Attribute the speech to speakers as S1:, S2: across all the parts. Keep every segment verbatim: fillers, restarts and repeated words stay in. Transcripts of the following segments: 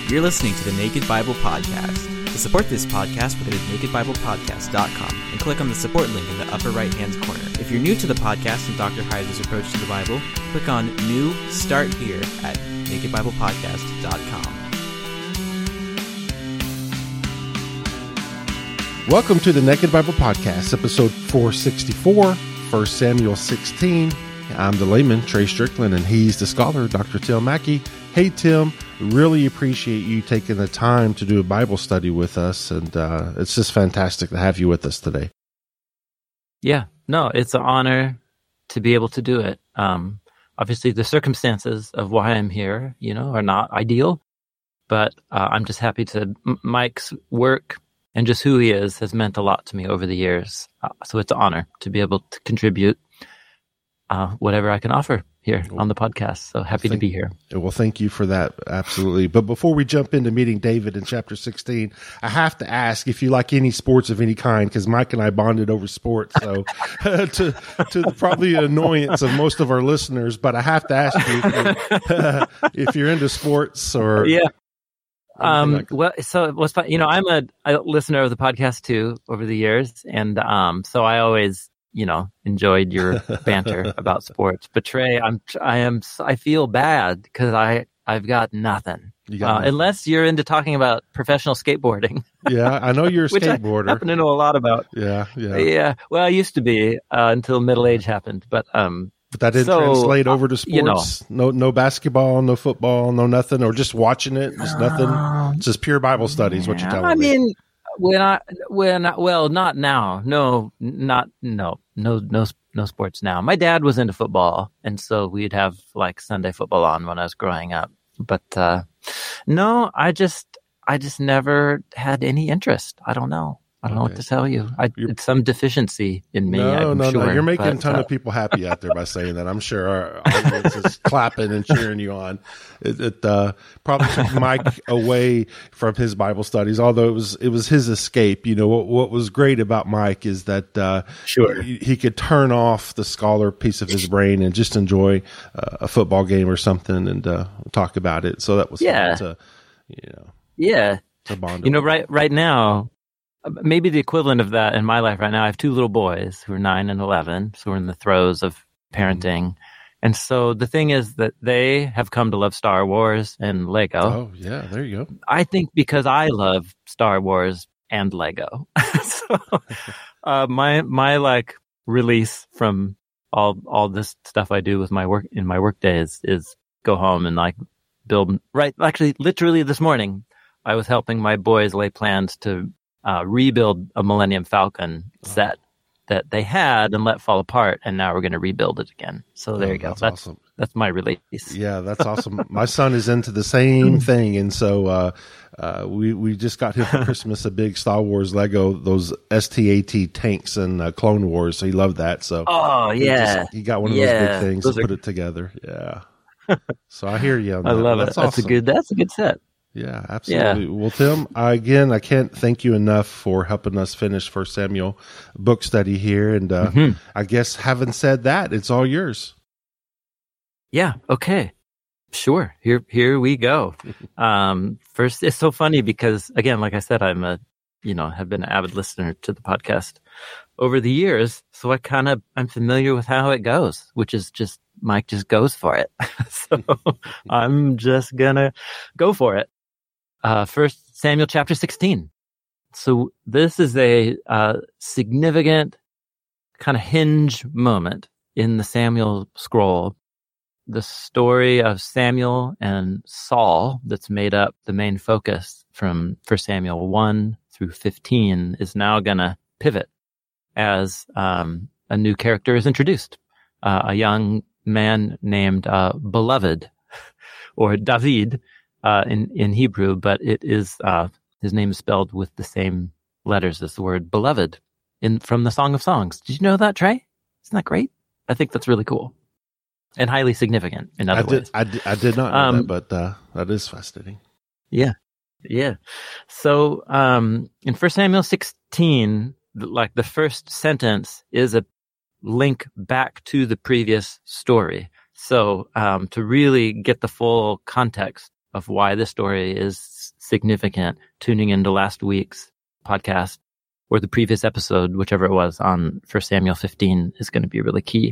S1: You're listening to the Naked Bible Podcast. To support this podcast, go to naked bible podcast dot com and click on the support link in the upper right-hand corner. If you're new to the podcast and Doctor Heiser's approach to the Bible, click on New Start Here at naked bible podcast dot com.
S2: Welcome to the Naked Bible Podcast, episode four sixty-four, First Samuel sixteen. I'm the layman, Trey Strickland, and he's the scholar, Doctor Tim Mackey. Hey, Tim, really appreciate you taking the time to do a Bible study with us, and uh, it's just fantastic to have you with us today.
S3: Yeah, no, it's an honor to be able to do it. Um, obviously, the circumstances of why I'm here, you know, are not ideal, but uh, I'm just happy to. M- Mike's work and just who he is has meant a lot to me over the years. Uh, so it's an honor to be able to contribute uh, whatever I can offer here on the podcast. So happy
S2: thank,
S3: to be here.
S2: Well, thank you for that. Absolutely. But before we jump into meeting David in chapter sixteen, I have to ask if you like any sports of any kind, because Mike and I bonded over sports. So to, to the probably annoyance of most of our listeners, but I have to ask you if, uh, if you're into sports or.
S3: Yeah. Um,
S2: like
S3: well, so it was fun. You know, I'm a, a listener of the podcast too over the years. And, um, so I always, you know, enjoyed your banter about sports. But Trey, I'm, I am, I feel bad because I, I've got nothing.
S2: You got
S3: uh,
S2: nothing.
S3: Unless you're into talking about professional skateboarding.
S2: Yeah, I know you're a
S3: which
S2: skateboarder.
S3: I happen to know a lot about.
S2: Yeah, yeah.
S3: Yeah. Well, I used to be uh, until middle age happened. But, um,
S2: But that didn't
S3: so,
S2: translate over to
S3: uh,
S2: sports?
S3: you know.
S2: no no basketball, no football, no nothing, or just watching it, just nothing? It's just pure Bible studies, what you're telling
S3: I
S2: me.
S3: mean, when I, when I, well, not now. No, not, no, no, no, no sports now. My dad was into football, and so we'd have like Sunday football on when I was growing up. But, uh, no, I just, I just never had any interest. I don't know. I don't know
S2: Okay.
S3: what to tell you. I, it's some deficiency in me.
S2: No,
S3: I'm
S2: no,
S3: sure,
S2: no. You're making
S3: but,
S2: a ton
S3: uh,
S2: of people happy out there by saying that. I'm sure our audience is clapping and cheering you on. It, it uh, probably took Mike away from his Bible studies, although it was it was his escape. You know, what, what was great about Mike is that uh,
S3: Sure.
S2: he, he could turn off the scholar piece of his brain and just enjoy uh, a football game or something and uh, talk about it. So that was
S3: Yeah.
S2: fun to, you know,
S3: yeah.
S2: to bond
S3: You know,
S2: over.
S3: right, right now, maybe the equivalent of that in my life right now, I have two little boys who are nine and eleven, so we're in the throes of parenting. And so the thing is that they have come to love Star Wars and Lego.
S2: Oh, yeah, there you go.
S3: I think because I love Star Wars and Lego. so uh, my my like release from all all this stuff I do with my work in my work days is go home and like build. Right, actually, literally this morning, I was helping my boys lay plans to uh, rebuild a Millennium Falcon set that they had and let fall apart, and now we're going to rebuild it again. So there
S2: Oh,
S3: you go.
S2: that's
S3: That's
S2: awesome.
S3: that's my release.
S2: Yeah, that's awesome. My son is into the same thing, and so uh, uh, we we just got him for Christmas a big Star Wars Lego, those S T A T tanks and uh, Clone Wars. So he loved that. So
S3: Oh
S2: he
S3: yeah,
S2: just- he got one of
S3: Yeah.
S2: those big things
S3: Those
S2: and
S3: are-
S2: put it together. Yeah. So I hear you on
S3: I
S2: that.
S3: love
S2: That's
S3: it. That's
S2: awesome.
S3: a good. That's a good set.
S2: Yeah, absolutely. Well, Tim, I, again, I can't thank you enough for helping us finish First Samuel book study here. And uh,
S3: Mhm.
S2: I guess having said that, it's all yours.
S3: Yeah. Okay. Sure. Here, here we go. Um, first, it's so funny because, again, like I said, I'm a, you know, have been an avid listener to the podcast over the years. So I kind of, I'm familiar with how it goes, which is just, Mike just goes for it. so I'm just gonna go for it. Uh, First Samuel chapter sixteen. So this is a uh, significant kind of hinge moment in the Samuel scroll. The story of Samuel and Saul that's made up the main focus from First Samuel one through fifteen is now going to pivot as um, a new character is introduced. Uh, a young man named uh, Beloved, or David uh, in, in Hebrew, but it is uh, his name is spelled with the same letters as the word beloved in from the Song of Songs. Did you know that, Trey? Isn't that great? I think that's really cool. And highly significant in other
S2: I did,
S3: ways.
S2: I did, I did not know
S3: Um,
S2: that, but uh, that is fascinating.
S3: Yeah. Yeah. So um, in First Samuel sixteen, like the first sentence is a link back to the previous story. So um, to really get the full context of why this story is significant, tuning into last week's podcast or the previous episode, whichever it was, on First Samuel fifteen is going to be really key.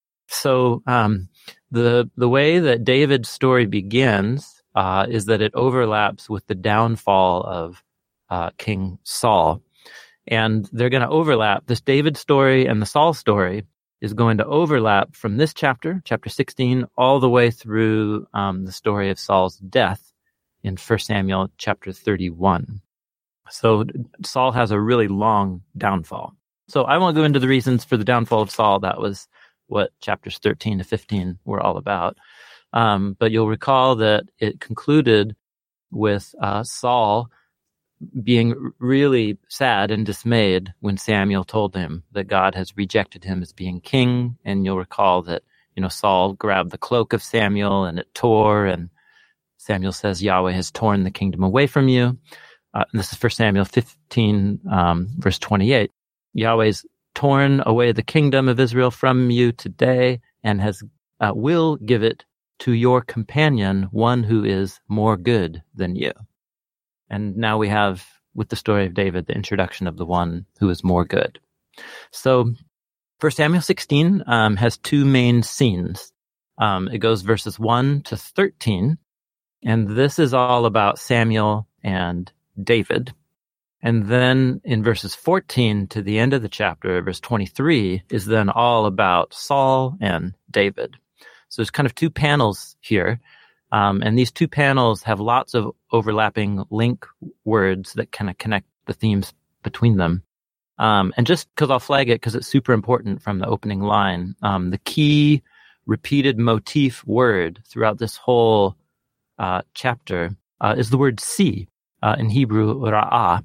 S3: So um, the the way that David's story begins uh, is that it overlaps with the downfall of uh, King Saul. And they're going to overlap. This David story and the Saul story is going to overlap from this chapter, chapter sixteen, all the way through um, the story of Saul's death in First Samuel chapter thirty-one. So Saul has a really long downfall. So I won't go into the reasons for the downfall of Saul. That was what chapters thirteen to fifteen were all about. Um, but you'll recall that it concluded with uh, Saul being really sad and dismayed when Samuel told him that God has rejected him as being king. And you'll recall that, you know, Saul grabbed the cloak of Samuel and it tore, and Samuel says, Yahweh has torn the kingdom away from you. Uh, and this is First Samuel fifteen, um, verse twenty-eight. Yahweh's torn away the kingdom of Israel from you today and has uh, will give it to your companion, one who is more good than you. And now we have, with the story of David, the introduction of the one who is more good. So First Samuel sixteen um, has two main scenes. Um, it goes verses one to thirteen, and this is all about Samuel and David. And then in verses fourteen to the end of the chapter, verse twenty-three, is then all about Saul and David. So there's kind of two panels here. Um, and these two panels have lots of overlapping link words that kind of connect the themes between them. Um, and just because I'll flag it because it's super important from the opening line, um, the key repeated motif word throughout this whole uh, chapter uh, is the word see, uh, in Hebrew, ra'ah.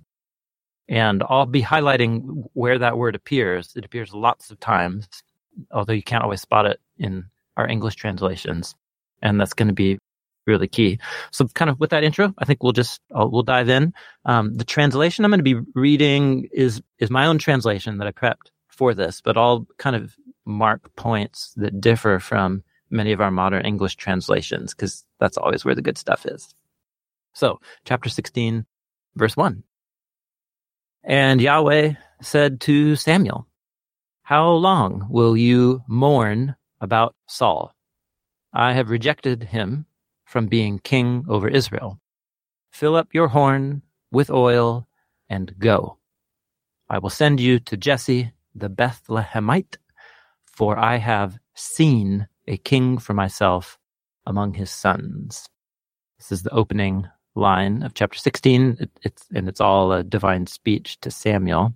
S3: And I'll be highlighting where that word appears. It appears lots of times, although you can't always spot it in our English translations. And that's going to be really key. So kind of with that intro, I think we'll just, I'll, we'll dive in. Um, the translation I'm going to be reading is, is my own translation that I prepped for this, but I'll kind of mark points that differ from many of our modern English translations, because that's always where the good stuff is. So chapter sixteen, verse one. And Yahweh said to Samuel, how long will you mourn about Saul? I have rejected him from being king over Israel. Fill up your horn with oil and go. I will send you to Jesse the Bethlehemite, for I have seen a king for myself among his sons. This is the opening line of chapter sixteen. It, it's and it's all a divine speech to Samuel.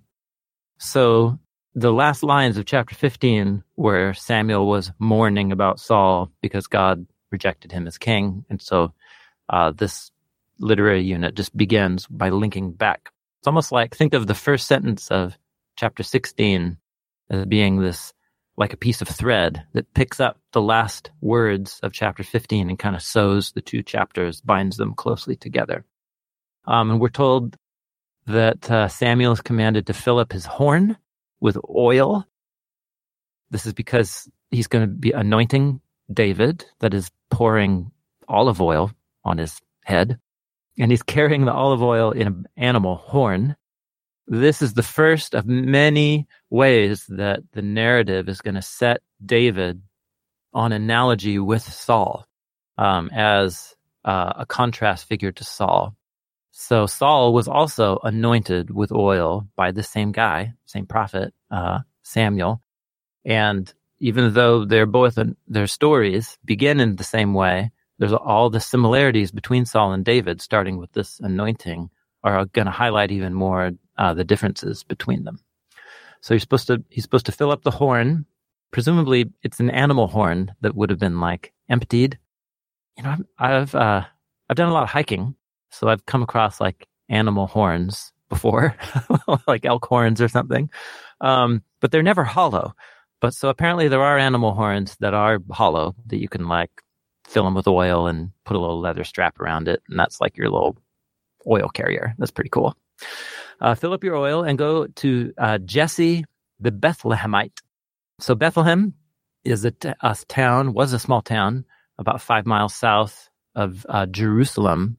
S3: So the last lines of chapter fifteen, where Samuel was mourning about Saul because God rejected him as king, and so uh, this literary unit just begins by linking back. It's almost like, think of the first sentence of chapter sixteen as being this, like a piece of thread that picks up the last words of chapter fifteen and kind of sews the two chapters, binds them closely together. Um, and we're told that uh, Samuel is commanded to fill up his horn with oil. This is because he's going to be anointing David, that is pouring olive oil on his head. And he's carrying the olive oil in an animal horn. This is the first of many ways that the narrative is going to set David on analogy with Saul, um, as uh, a contrast figure to Saul. So Saul was also anointed with oil by the same guy, same prophet, uh, Samuel. And even though they're both, their stories begin in the same way, there's all the similarities between Saul and David, starting with this anointing, are going to highlight even more uh, the differences between them. So you're supposed to, he's supposed to fill up the horn. Presumably, it's an animal horn that would have been like emptied. You know, I've uh, I've done a lot of hiking, so I've come across like animal horns before, like elk horns or something, um, but they're never hollow. But so apparently there are animal horns that are hollow that you can like fill them with oil and put a little leather strap around it, and that's like your little oil carrier. That's pretty cool. Uh, fill up your oil and go to uh, Jesse the Bethlehemite. So Bethlehem is a, t- a town, was a small town about five miles south of uh, Jerusalem.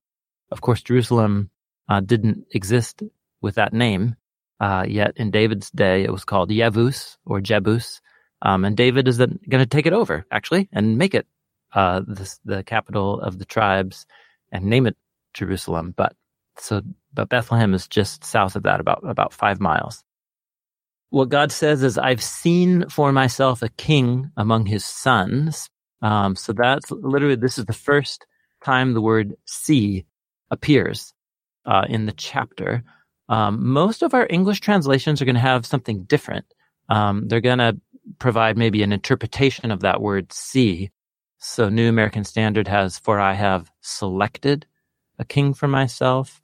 S3: Of course, Jerusalem uh, didn't exist with that name, uh, yet in David's day it was called Yevus or Jebus, um, and David is going to take it over, actually, and make it uh, this, the capital of the tribes and name it Jerusalem. But so, but Bethlehem is just south of that, about about five miles. What God says is, I've seen for myself a king among his sons. Um, so that's literally, this is the first time the word see appears uh, in the chapter. Um, most of our English translations are going to have something different. Um, they're going to provide maybe an interpretation of that word see. So New American Standard has, for I have selected a king for myself.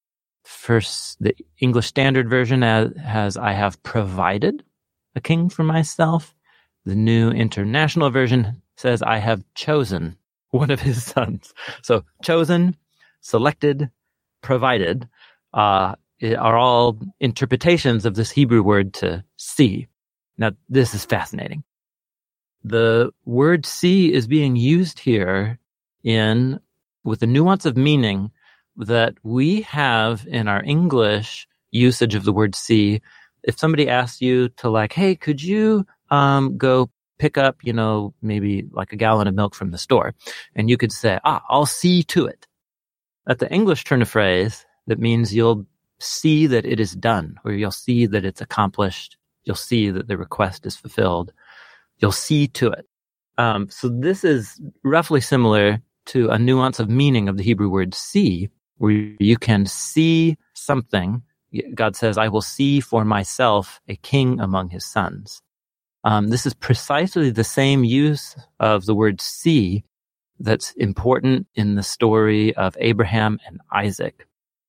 S3: First, the English Standard Version has, has I have provided a king for myself. The New International Version says I have chosen one of his sons. So chosen, selected, provided uh, are all interpretations of this Hebrew word to see. Now, this is fascinating. The word see is being used here in with a nuance of meaning that we have in our English usage of the word see. If somebody asks you to like, hey, could you um, go pick up, you know, maybe like a gallon of milk from the store, and you could say, ah, I'll see to it. That's the English turn of phrase that means you'll see that it is done, or you'll see that it's accomplished. You'll see that the request is fulfilled. You'll see to it. Um, so this is roughly similar to a nuance of meaning of the Hebrew word see, where you can see something. God says, I will see for myself a king among his sons. Um, this is precisely the same use of the word see that's important in the story of Abraham and Isaac,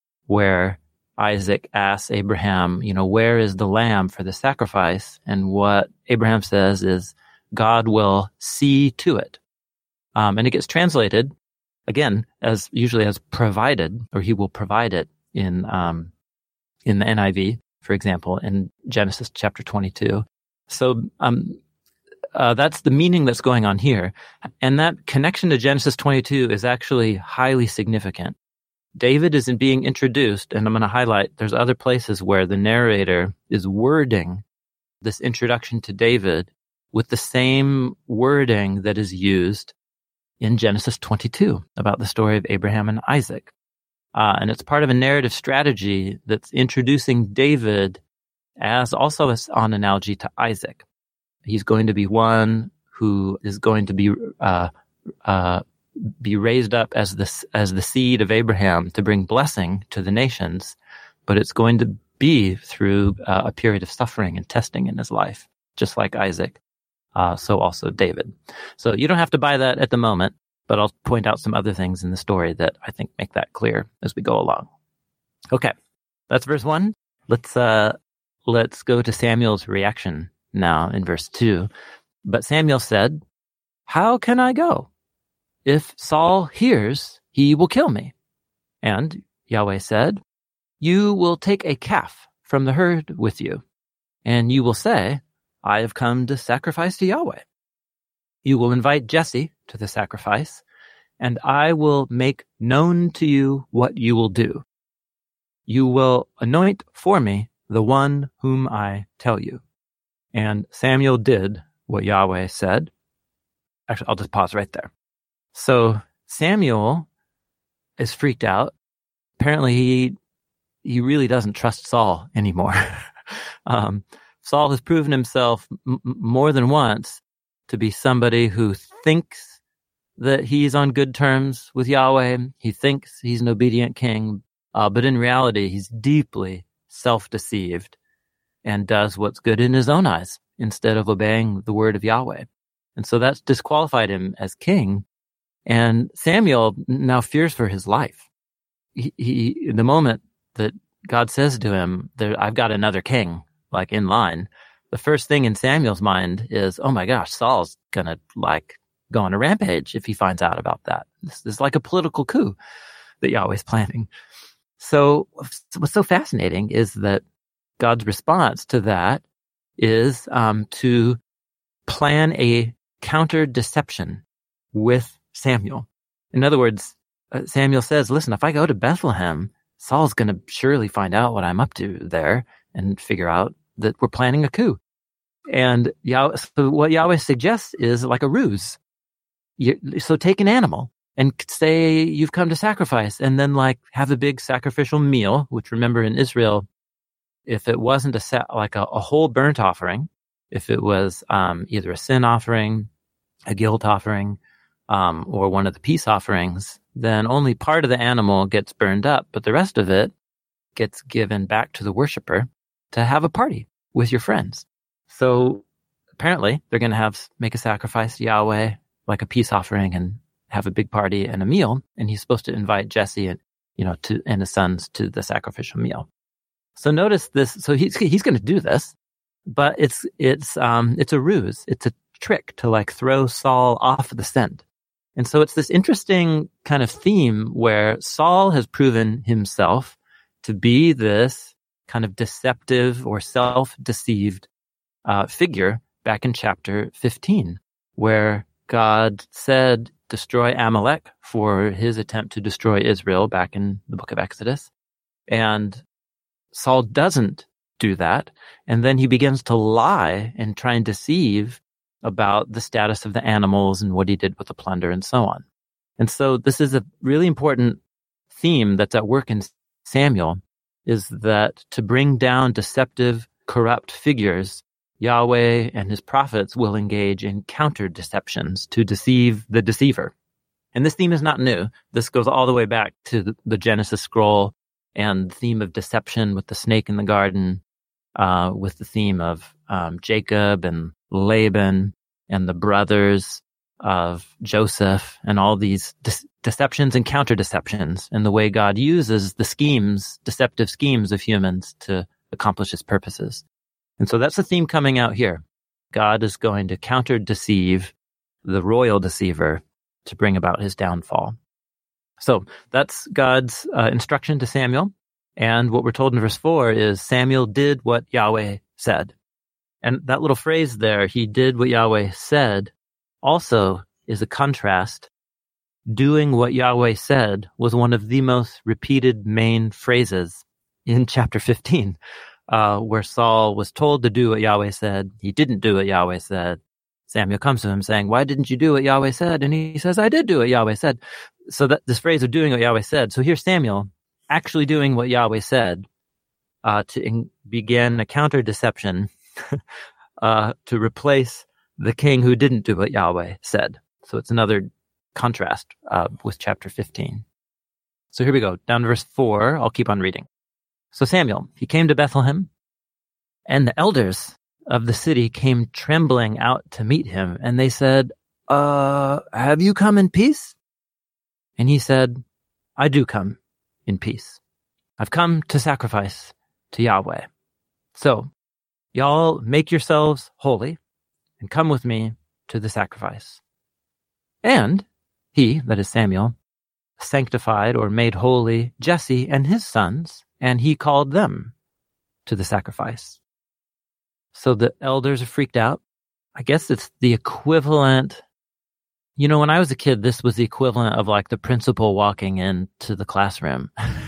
S3: where Isaac asks Abraham, you know, where is the lamb for the sacrifice? And what Abraham says is, God will see to it. Um, and it gets translated, again, as usually as provided, or he will provide it in um, in the N I V, for example, in Genesis chapter twenty-two. So um, uh, that's the meaning that's going on here. And that connection to Genesis twenty-two is actually highly significant. David isn't being introduced, and I'm going to highlight there's other places where the narrator is wording this introduction to David with the same wording that is used in Genesis twenty-two about the story of Abraham and Isaac. Uh, and it's part of a narrative strategy that's introducing David as also as on analogy to Isaac. He's going to be one who is going to be uh, uh, be raised up as the as the seed of Abraham to bring blessing to the nations, but it's going to be through uh, a period of suffering and testing in his life, just like Isaac. Uh, so also David. So you don't have to buy that at the moment, but I'll point out some other things in the story that I think make that clear as we go along. Okay, that's verse one. Let's uh, let's go to Samuel's reaction now in verse two. But Samuel said, "How can I go? If Saul hears, he will kill me." And Yahweh said, "You will take a calf from the herd with you, and you will say, I have come to sacrifice to Yahweh. You will invite Jesse to the sacrifice, and I will make known to you what you will do. You will anoint for me the one whom I tell you." And Samuel did what Yahweh said. Actually, I'll just pause right there. So Samuel is freaked out. Apparently, he he really doesn't trust Saul anymore. um, Saul has proven himself m- more than once to be somebody who thinks that he's on good terms with Yahweh. He thinks he's an obedient king, uh, but in reality, he's deeply self-deceived and does what's good in his own eyes instead of obeying the word of Yahweh. And so that's disqualified him as king. And Samuel now fears for his life. He, he in the moment that God says to him, there, I've got another king, like in line, the first thing in Samuel's mind is, oh my gosh, Saul's going to like go on a rampage if he finds out about that. This is like a political coup that Yahweh's planning. So what's so fascinating is that God's response to that is um, to plan a counter deception with Samuel. In other words, uh, Samuel says, listen, if I go to Bethlehem, Saul's going to surely find out what I'm up to there and figure out that we're planning a coup. And Yah- so what Yahweh suggests is like a ruse. You, so take an animal and say you've come to sacrifice, and then like have a big sacrificial meal, which remember in Israel, if it wasn't a sa- like a, a whole burnt offering, if it was um, either a sin offering, a guilt offering, um, or one of the peace offerings, then only part of the animal gets burned up, but the rest of it gets given back to the worshiper to have a party with your friends. So apparently they're going to have make a sacrifice to Yahweh, like a peace offering, and have a big party and a meal. And he's supposed to invite Jesse and, you know, to, and his sons to the sacrificial meal. So notice this. So he's, he's going to do this, but it's, it's, um, it's a ruse. It's a trick to like throw Saul off the scent. And so it's this interesting kind of theme where Saul has proven himself to be this kind of deceptive or self-deceived uh, figure back in chapter fifteen, where God said, destroy Amalek for his attempt to destroy Israel back in the book of Exodus. And Saul doesn't do that. And then he begins to lie and try and deceive about the status of the animals and what he did with the plunder and so on. And so this is a really important theme that's at work in Samuel, is that to bring down deceptive, corrupt figures, Yahweh and his prophets will engage in counter-deceptions to deceive the deceiver. And this theme is not new. This goes all the way back to the, the Genesis scroll and the theme of deception with the snake in the garden, uh, with the theme of um, Jacob and Laban and the brothers of Joseph and all these de- deceptions and counter-deceptions, and the way God uses the schemes, deceptive schemes of humans to accomplish his purposes. And so that's the theme coming out here. God is going to counter-deceive the royal deceiver to bring about his downfall. So that's God's uh, instruction to Samuel. And what we're told in verse four is Samuel did what Yahweh said. And that little phrase there, he did what Yahweh said, also is a contrast. Doing what Yahweh said was one of the most repeated main phrases in chapter fifteen, uh, where Saul was told to do what Yahweh said. He didn't do what Yahweh said. Samuel comes to him saying, why didn't you do what Yahweh said? And he says, I did do what Yahweh said. So that this phrase of doing what Yahweh said. So here's Samuel actually doing what Yahweh said uh, to in- begin a counter-deception uh, to replace the king who didn't do what Yahweh said. So it's another contrast uh, with chapter fifteen. So here we go, down to verse four. I'll keep on reading. So Samuel, he came to Bethlehem, and the elders of the city came trembling out to meet him, and they said, uh, have you come in peace? And he said, I do come in peace. I've come to sacrifice to Yahweh. So, y'all make yourselves holy and come with me to the sacrifice. And he, that is Samuel, sanctified or made holy Jesse and his sons, and he called them to the sacrifice. So the elders are freaked out. I guess it's the equivalent. You know, when I was a kid, this was the equivalent of like the principal walking into the classroom.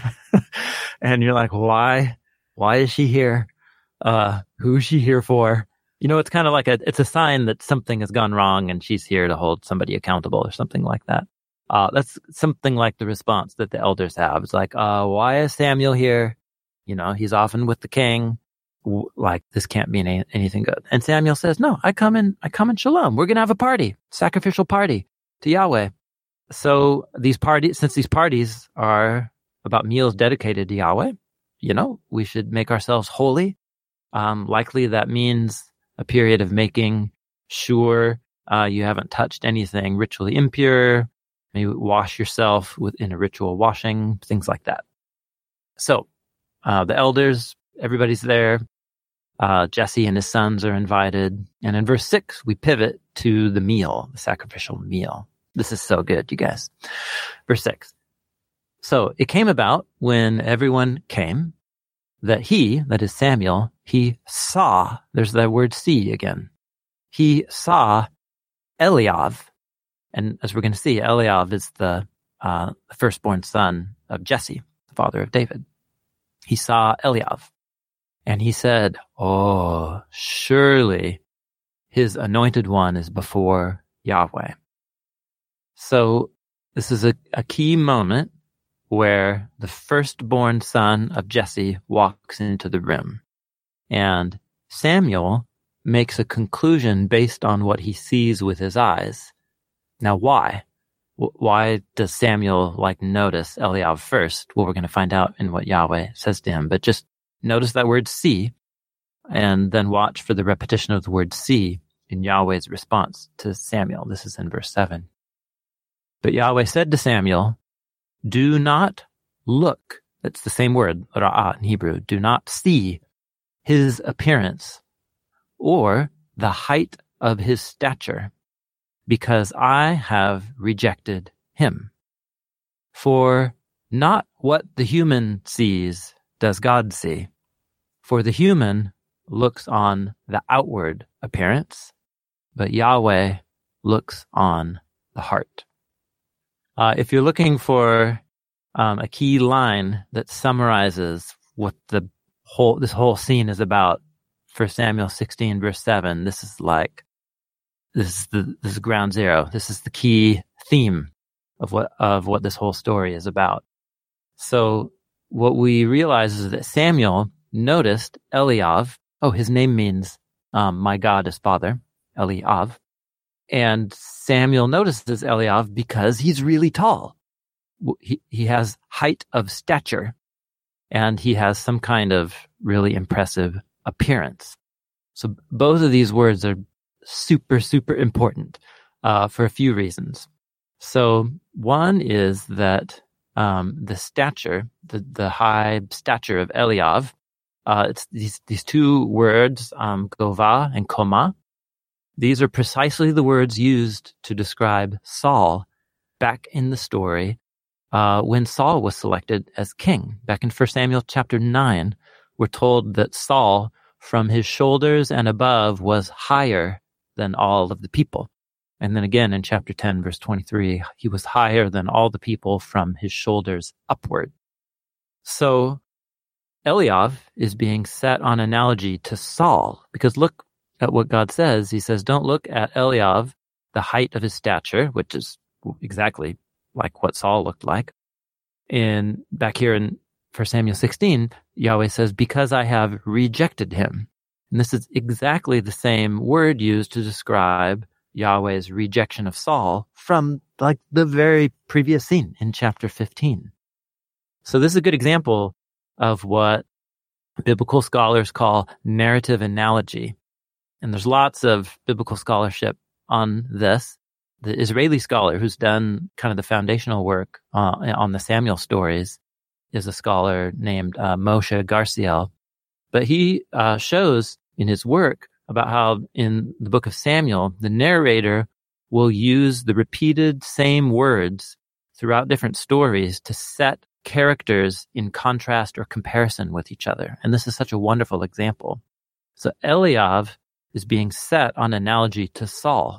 S3: And you're like, why? Why is she here? Uh, who's she here for? You know, it's kind of like a, it's a sign that something has gone wrong and she's here to hold somebody accountable or something like that. Uh, that's something like the response that the elders have. It's like, uh, why is Samuel here? You know, he's often with the king. Like, this can't mean any, anything good. And Samuel says, no, I come in, I come in shalom. We're going to have a party, sacrificial party to Yahweh. So these parties, since these parties are about meals dedicated to Yahweh, you know, we should make ourselves holy. Um, likely that means a period of making sure uh, you haven't touched anything ritually impure. Maybe wash yourself within a ritual washing, things like that. So uh, the elders, everybody's there. Uh, Jesse and his sons are invited. And in verse six, we pivot to the meal, the sacrificial meal. This is so good, you guys. Verse six. So it came about when everyone came that he, that is Samuel, he saw, there's that word see again. He saw Eliav. And as we're going to see, Eliav is the uh, the firstborn son of Jesse, the father of David. He saw Eliav, and he said, "Oh, surely his anointed one is before Yahweh." So this is a, a key moment where the firstborn son of Jesse walks into the room. And Samuel makes a conclusion based on what he sees with his eyes. Now, why? W- why does Samuel like notice Eliav first? Well, we're going to find out in what Yahweh says to him. But just notice that word see, and then watch for the repetition of the word see in Yahweh's response to Samuel. This is in verse seven. But Yahweh said to Samuel, "Do not look," that's the same word, ra'ah in Hebrew, "do not see his appearance or the height of his stature, because I have rejected him. For not what the human sees does God see. For the human looks on the outward appearance, but Yahweh looks on the heart." Uh, if you're looking for um, a key line that summarizes what the whole this whole scene is about, First Samuel sixteen, verse seven, this is like this is the this is ground zero. This is the key theme of what of what this whole story is about. So what we realize is that Samuel noticed Eliav. Oh, his name means um, "my God is Father," Eliav. And Samuel notices Eliav because he's really tall. He, he has height of stature, and he has some kind of really impressive appearance. So both of these words are super, super important uh, for a few reasons. So one is that um, the stature, the, the high stature of Eliav, uh, it's these, these two words, um, gova and koma. These are precisely the words used to describe Saul back in the story uh, when Saul was selected as king. Back in First Samuel chapter nine, we're told that Saul, from his shoulders and above, was higher than all of the people. And then again in chapter ten, verse twenty-three, he was higher than all the people from his shoulders upward. So Eliav is being set on analogy to Saul, because look at what God says. He says, "Don't look at Eliav, the height of his stature," which is exactly like what Saul looked like. And back here in First Samuel sixteen, Yahweh says, "Because I have rejected him." And this is exactly the same word used to describe Yahweh's rejection of Saul from like the very previous scene in chapter fifteen. So this is a good example of what biblical scholars call narrative analogy. And there's lots of biblical scholarship on this. The Israeli scholar who's done kind of the foundational work uh, on the Samuel stories is a scholar named uh, Moshe Garciel. But he uh, shows in his work about how in the book of Samuel, the narrator will use the repeated same words throughout different stories to set characters in contrast or comparison with each other. And this is such a wonderful example. So Eliav is being set on analogy to Saul.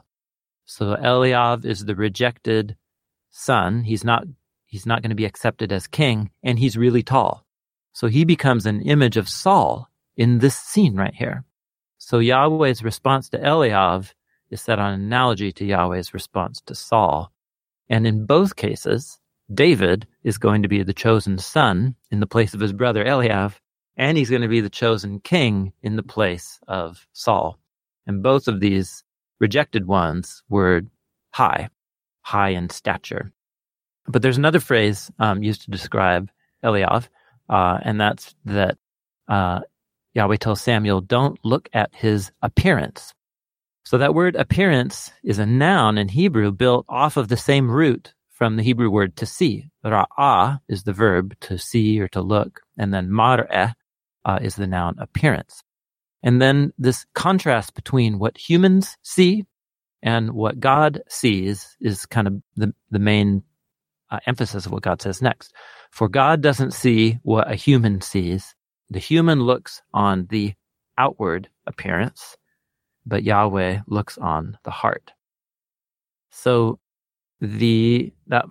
S3: So Eliav is the rejected son. He's not he's not going to be accepted as king, and he's really tall. So he becomes an image of Saul in this scene right here. So Yahweh's response to Eliav is set on analogy to Yahweh's response to Saul. And in both cases, David is going to be the chosen son in the place of his brother Eliav, and he's going to be the chosen king in the place of Saul. And both of these rejected ones were high, high in stature. But there's another phrase um, used to describe Eliav, uh, and that's that uh, Yahweh tells Samuel, "Don't look at his appearance." So that word appearance is a noun in Hebrew built off of the same root from the Hebrew word to see. Ra'ah is the verb to see or to look, and then mar'eh uh, is the noun appearance. And then this contrast between what humans see and what God sees is kind of the, the main uh, emphasis of what God says next. For God doesn't see what a human sees. The human looks on the outward appearance, but Yahweh looks on the heart. So the that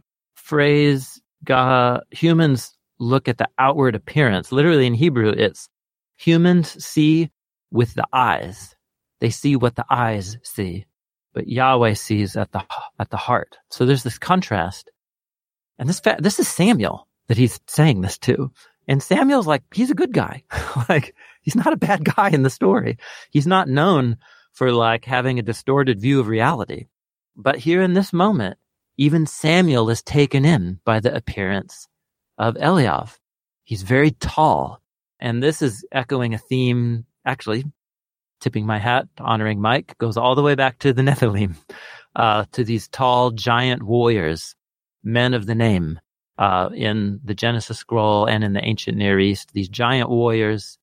S3: phrase, God, humans look at the outward appearance. Literally in Hebrew, it's humans see with the eyes. They see what the eyes see, but Yahweh sees at the at the heart. So there's this contrast. And this fa- this is Samuel that he's saying this to. And Samuel's like, he's a good guy. Like, he's not a bad guy in the story. He's not known for like having a distorted view of reality. But here in this moment, even Samuel is taken in by the appearance of Eliav. He's very tall. And this is echoing a theme, actually, tipping my hat, honoring Mike, goes all the way back to the Nephilim, uh, to these tall, giant warriors, men of the name, uh, in the Genesis scroll and in the ancient Near East. These giant warriors,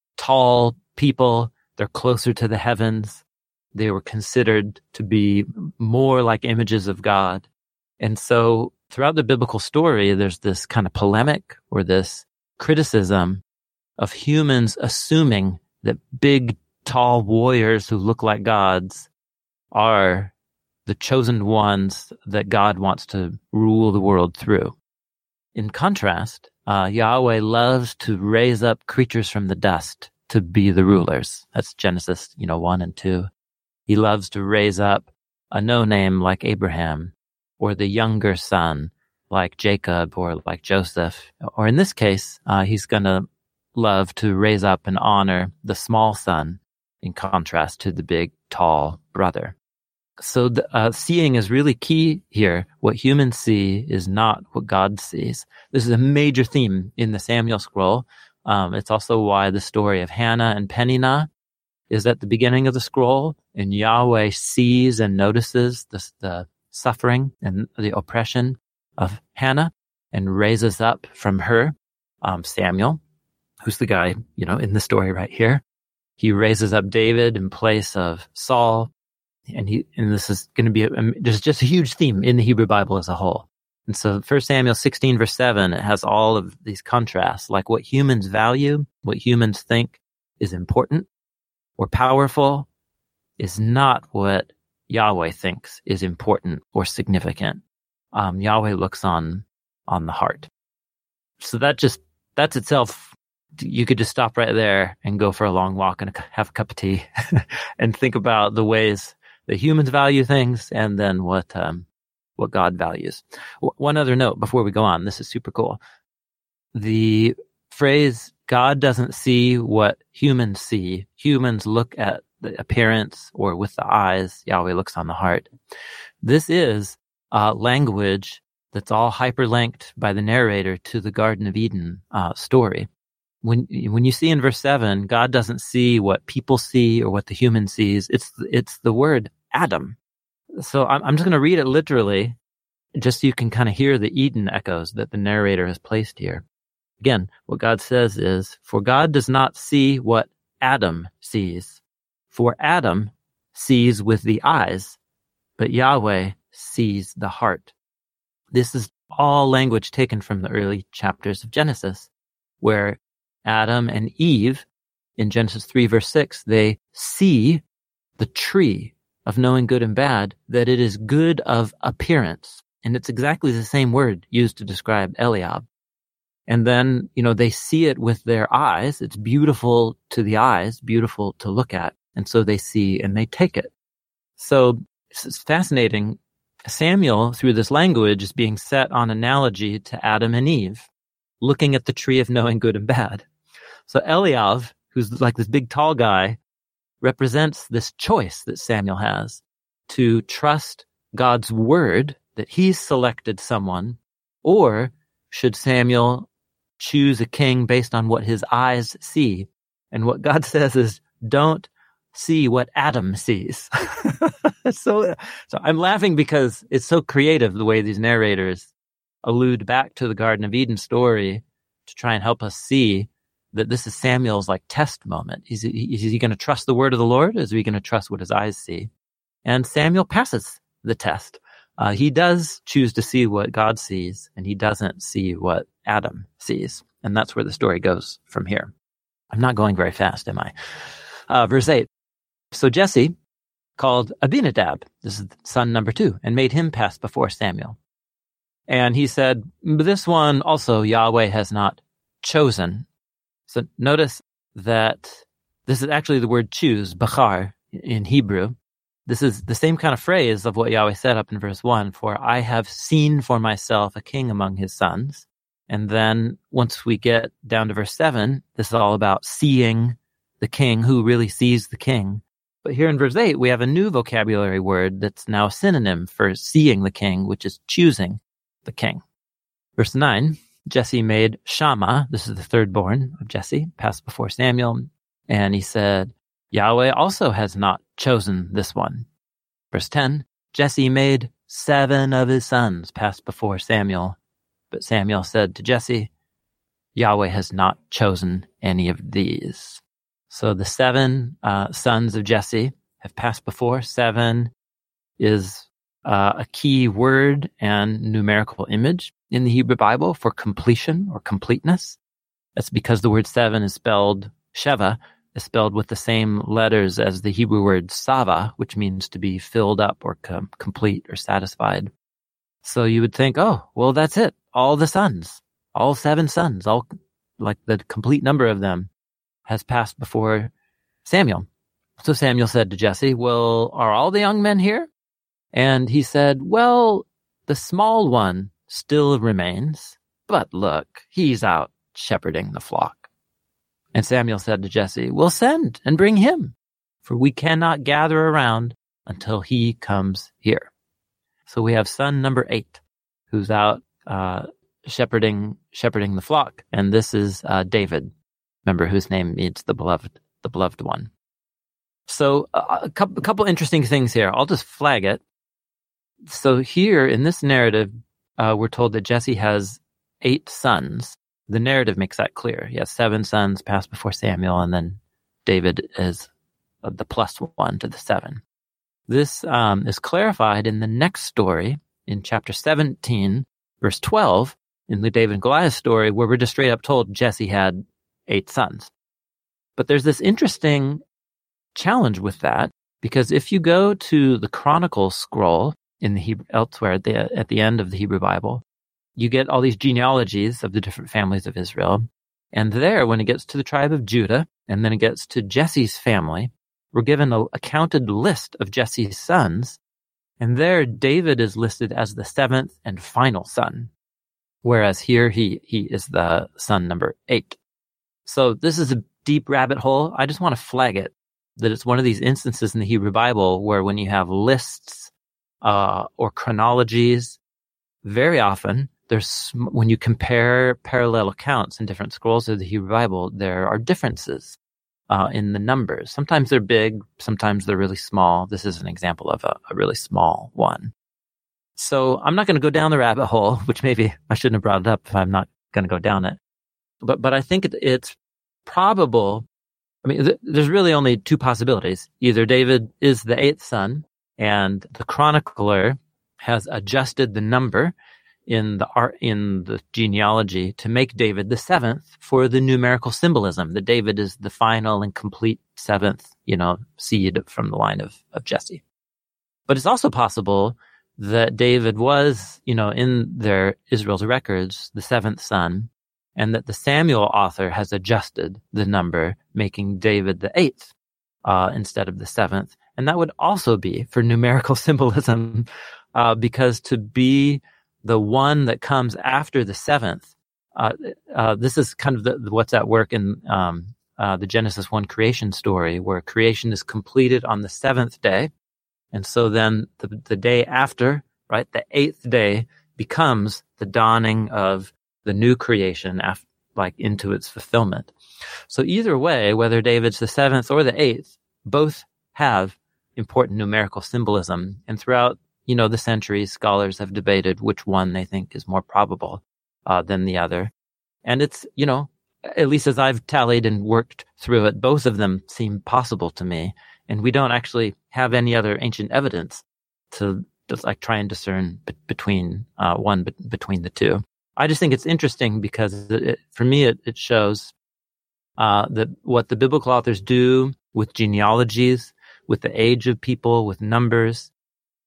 S3: tall people, they're closer to the heavens. They were considered to be more like images of God. And so throughout the biblical story, there's this kind of polemic or this criticism of humans assuming that big, tall warriors who look like gods are the chosen ones that God wants to rule the world through. In contrast, uh, Yahweh loves to raise up creatures from the dust to be the rulers. That's Genesis, you know, one and two. He loves to raise up a no-name like Abraham, or the younger son like Jacob or like Joseph. Or in this case, uh, he's going to love to raise up and honor the small son in contrast to the big, tall brother. So the, uh, seeing is really key here. What humans see is not what God sees. This is a major theme in the Samuel scroll. Um, it's also why the story of Hannah and Peninnah is at the beginning of the scroll, and Yahweh sees and notices the, the suffering and the oppression of Hannah and raises up from her um, Samuel, who's the guy, you know, in the story right here. He raises up David in place of Saul. And he, and this is going to be, a, there's just a huge theme in the Hebrew Bible as a whole. And so First Samuel sixteen verse seven, it has all of these contrasts, like what humans value, what humans think is important or powerful is not what Yahweh thinks is important or significant. Um, Yahweh looks on, on the heart. So that just, that's itself, you could just stop right there and go for a long walk and have a cup of tea and think about the ways that humans value things and then what, um, what God values. W- one other note before we go on, this is super cool. The phrase, God doesn't see what humans see. Humans look at the appearance or with the eyes. Yahweh looks on the heart. This is uh, language that's all hyperlinked by the narrator to the Garden of Eden uh, story. When when you see in verse seven, God doesn't see what people see or what the human sees. It's it's the word Adam. So I'm, I'm just going to read it literally, just so you can kind of hear the Eden echoes that the narrator has placed here. Again, what God says is, for God does not see what Adam sees. For Adam sees with the eyes, but Yahweh sees the heart. This is all language taken from the early chapters of Genesis, where Adam and Eve, in Genesis three verse six, they see the tree of knowing good and bad, that it is good of appearance. And it's exactly the same word used to describe Eliab. And then, you know, they see it with their eyes. It's beautiful to the eyes, beautiful to look at. And so they see and they take it. So it's fascinating. Samuel, through this language, is being set on analogy to Adam and Eve, looking at the tree of knowing good and bad. So Eliav, who's like this big tall guy, represents this choice that Samuel has to trust God's word that he's selected someone, or should Samuel choose a king based on what his eyes see? And what God says is, don't see what Adam sees. so, so I'm laughing because it's so creative the way these narrators allude back to the Garden of Eden story to try and help us see that this is Samuel's like test moment. Is he, is he going to trust the word of the Lord? Or is he going to trust what his eyes see? And Samuel passes the test. Uh, he does choose to see what God sees, and he doesn't see what Adam sees. And that's where the story goes from here. I'm not going very fast, am I? Uh, verse eight. So Jesse called Abinadab, this is son number two, and made him pass before Samuel. And he said, this one also Yahweh has not chosen. So notice that this is actually the word choose, bachar, in Hebrew. This is the same kind of phrase of what Yahweh said up in verse one, for I have seen for myself a king among his sons. And then once we get down to verse seven, this is all about seeing the king, who really sees the king. But here in verse eight, we have a new vocabulary word that's now a synonym for seeing the king, which is choosing the king. Verse nine, Jesse made Shammah, this is the third born of Jesse, pass before Samuel. And he said, Yahweh also has not chosen this one. Verse ten, Jesse made seven of his sons pass before Samuel. But Samuel said to Jesse, Yahweh has not chosen any of these. So the seven uh, sons of Jesse have passed before. Seven is uh, a key word and numerical image in the Hebrew Bible for completion or completeness. That's because the word seven is spelled, Sheva, is spelled with the same letters as the Hebrew word sava, which means to be filled up or com- complete or satisfied. So you would think, oh, well, that's it. All the sons, all seven sons, all like the complete number of them has passed before Samuel. So Samuel said to Jesse, well, are all the young men here? And he said, well, the small one still remains, but look, he's out shepherding the flock. And Samuel said to Jesse, well, send and bring him, for we cannot gather around until he comes here. So we have son number eight, who's out uh, shepherding shepherding the flock. And this is uh, David, remember, whose name means the beloved, the beloved one. So uh, a, couple, a couple interesting things here. I'll just flag it. So here in this narrative, uh, we're told that Jesse has eight sons. The narrative makes that clear. He has seven sons passed before Samuel, and then David is the plus one to the seven. This um, is clarified in the next story in chapter seventeen, verse twelve, in the David and Goliath story, where we're just straight up told Jesse had eight sons. But there's this interesting challenge with that, because if you go to the Chronicles scroll in the Hebrew, elsewhere at the, at the end of the Hebrew Bible, you get all these genealogies of the different families of Israel. And there, when it gets to the tribe of Judah, and then it gets to Jesse's family, we're given a, a counted list of Jesse's sons. And there, David is listed as the seventh and final son, whereas here he, he is the son number eight. So this is a deep rabbit hole. I just want to flag it, that it's one of these instances in the Hebrew Bible where when you have lists uh, or chronologies, very often, there's when you compare parallel accounts in different scrolls of the Hebrew Bible, there are differences uh, in the numbers. Sometimes they're big, sometimes they're really small. This is an example of a, a really small one. So I'm not going to go down the rabbit hole, which maybe I shouldn't have brought it up if I'm not going to go down it. But but I think it, it's probable. I mean, th- there's really only two possibilities. Either David is the eighth son, and the chronicler has adjusted the number in the art, in the genealogy to make David the seventh for the numerical symbolism, that David is the final and complete seventh, you know, seed from the line of, of Jesse. But it's also possible that David was, you know, in their Israel's records, the seventh son, and that the Samuel author has adjusted the number, making David the eighth uh, instead of the seventh. And that would also be for numerical symbolism, uh, because to be the one that comes after the seventh, uh, uh, this is kind of the, what's at work in um, uh, the Genesis one creation story, where creation is completed on the seventh day. And so then the, the day after, right, the eighth day becomes the dawning of the new creation, after, like into its fulfillment. So either way, whether David's the seventh or the eighth, both have important numerical symbolism. And throughout, you know, the centuries, scholars have debated which one they think is more probable uh, than the other. And it's, you know, at least as I've tallied and worked through it, both of them seem possible to me. And we don't actually have any other ancient evidence to just like try and discern b- between uh, one b- between the two. I just think it's interesting because it, for me, it, it shows uh, that what the biblical authors do with genealogies, with the age of people, with numbers,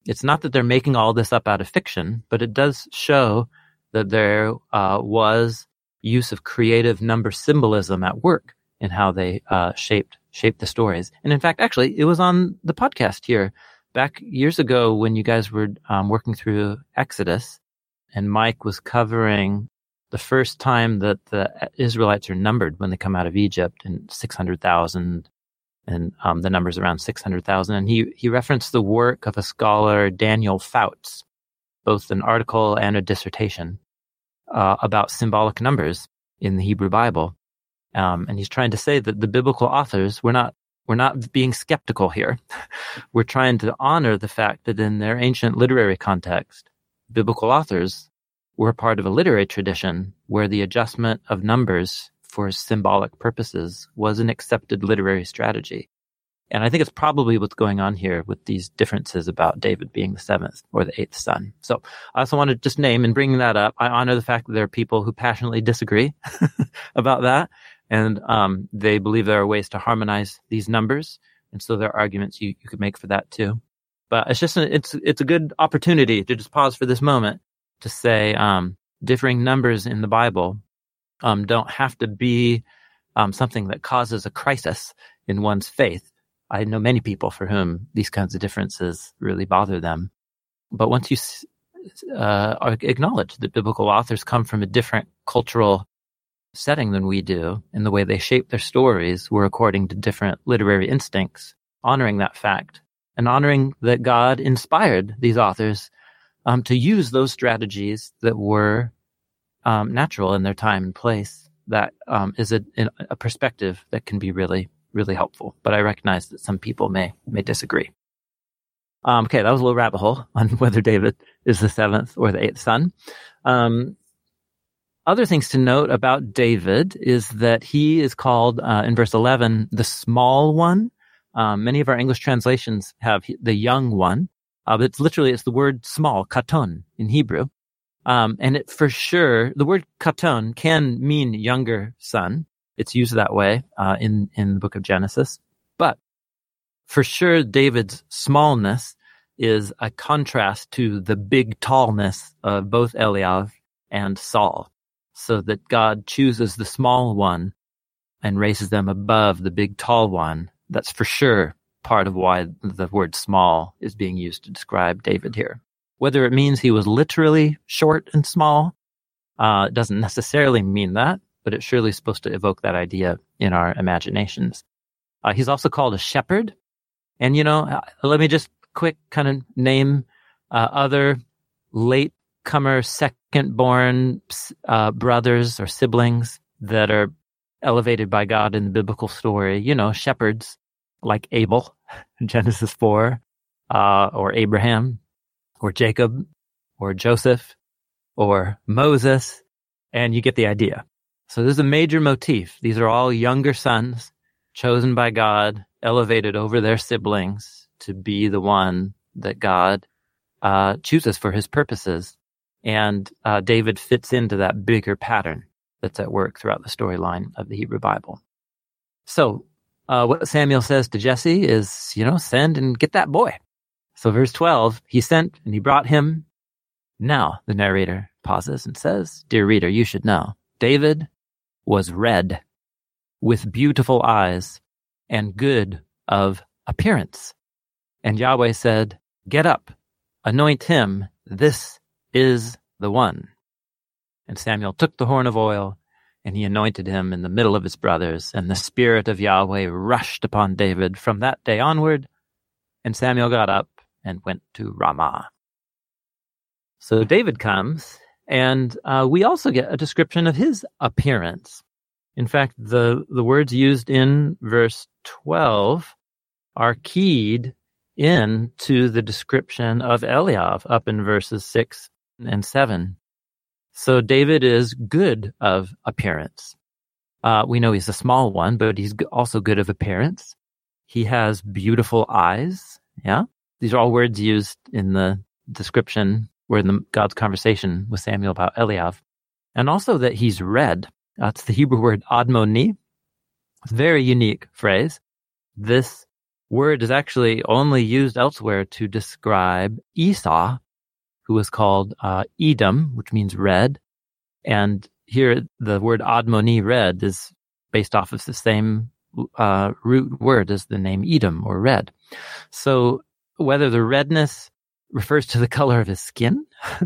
S3: It's not that they're making all this up out of fiction, but it does show that there uh, was use of creative number symbolism at work in how they uh, shaped shaped the stories. And in fact, actually, it was on the podcast here back years ago when you guys were um, working through Exodus, and Mike was covering the first time that the Israelites are numbered when they come out of Egypt in six hundred thousand, and um, the number's around six hundred thousand. And he, he referenced the work of a scholar, Daniel Fouts, both an article and a dissertation uh, about symbolic numbers in the Hebrew Bible. Um, and he's trying to say that the biblical authors, we're not we're not being skeptical here. We're trying to honor the fact that in their ancient literary context, biblical authors were part of a literary tradition where the adjustment of numbers for symbolic purposes was an accepted literary strategy. And I think it's probably what's going on here with these differences about David being the seventh or the eighth son. So I also want to just name, and bringing that up, I honor the fact that there are people who passionately disagree about that. And um, they believe there are ways to harmonize these numbers. And so there are arguments you, you could make for that too. But it's just, a, it's, it's a good opportunity to just pause for this moment to say um, differing numbers in the Bible um, don't have to be um, something that causes a crisis in one's faith. I know many people for whom these kinds of differences really bother them. But once you uh, acknowledge that biblical authors come from a different cultural setting than we do, in the way they shape their stories were according to different literary instincts, honoring that fact and honoring that God inspired these authors um, to use those strategies that were um, natural in their time and place, that um, is a, a perspective that can be really really helpful. But I recognize that some people may may disagree. Um, okay, that was a little rabbit hole on whether David is the seventh or the eighth son. Um, other things to note about David is that he is called, uh, in verse eleven, the small one. Um, many of our English translations have the young one, uh, but it's literally, it's the word small, katon, in Hebrew. Um, and it for sure, the word katon can mean younger son. It's used that way uh, in, in the book of Genesis. But for sure, David's smallness is a contrast to the big tallness of both Eliav and Saul, so that God chooses the small one and raises them above the big tall one. That's for sure part of why the word small is being used to describe David here. Whether it means he was literally short and small, uh, it doesn't necessarily mean that, but it's surely supposed to evoke that idea in our imaginations. Uh, he's also called a shepherd. And, you know, uh, let me just quick kind of name uh, other late-comer, second-born uh, brothers or siblings that are elevated by God in the biblical story. You know, shepherds like Abel in Genesis four, uh, or Abraham, or Jacob, or Joseph, or Moses, and you get the idea. So this is a major motif. These are all younger sons chosen by God, elevated over their siblings to be the one that God uh, chooses for his purposes. And uh, David fits into that bigger pattern that's at work throughout the storyline of the Hebrew Bible. So uh, what Samuel says to Jesse is, you know, send and get that boy. So verse twelve, he sent and he brought him. Now, the narrator pauses and says, dear reader, you should know, David was red, with beautiful eyes, and good of appearance. And Yahweh said, get up, anoint him, this is the one. And Samuel took the horn of oil, and he anointed him in the middle of his brothers, and the Spirit of Yahweh rushed upon David from that day onward, and Samuel got up and went to Ramah. So David comes, and uh, we also get a description of his appearance. In fact, the, the words used in verse twelve are keyed in to the description of Eliav up in verses six and seven. So David is good of appearance. Uh, we know he's a small one, but he's also good of appearance. He has beautiful eyes. Yeah. These are all words used in the description or in the, God's conversation with Samuel about Eliav. And also that he's red. That's the Hebrew word admoni. It's a very unique phrase. This word is actually only used elsewhere to describe Esau, who was called uh, Edom, which means red. And here the word Admoni, red, is based off of the same uh, root word as the name Edom, or red. So whether the redness refers to the color of his skin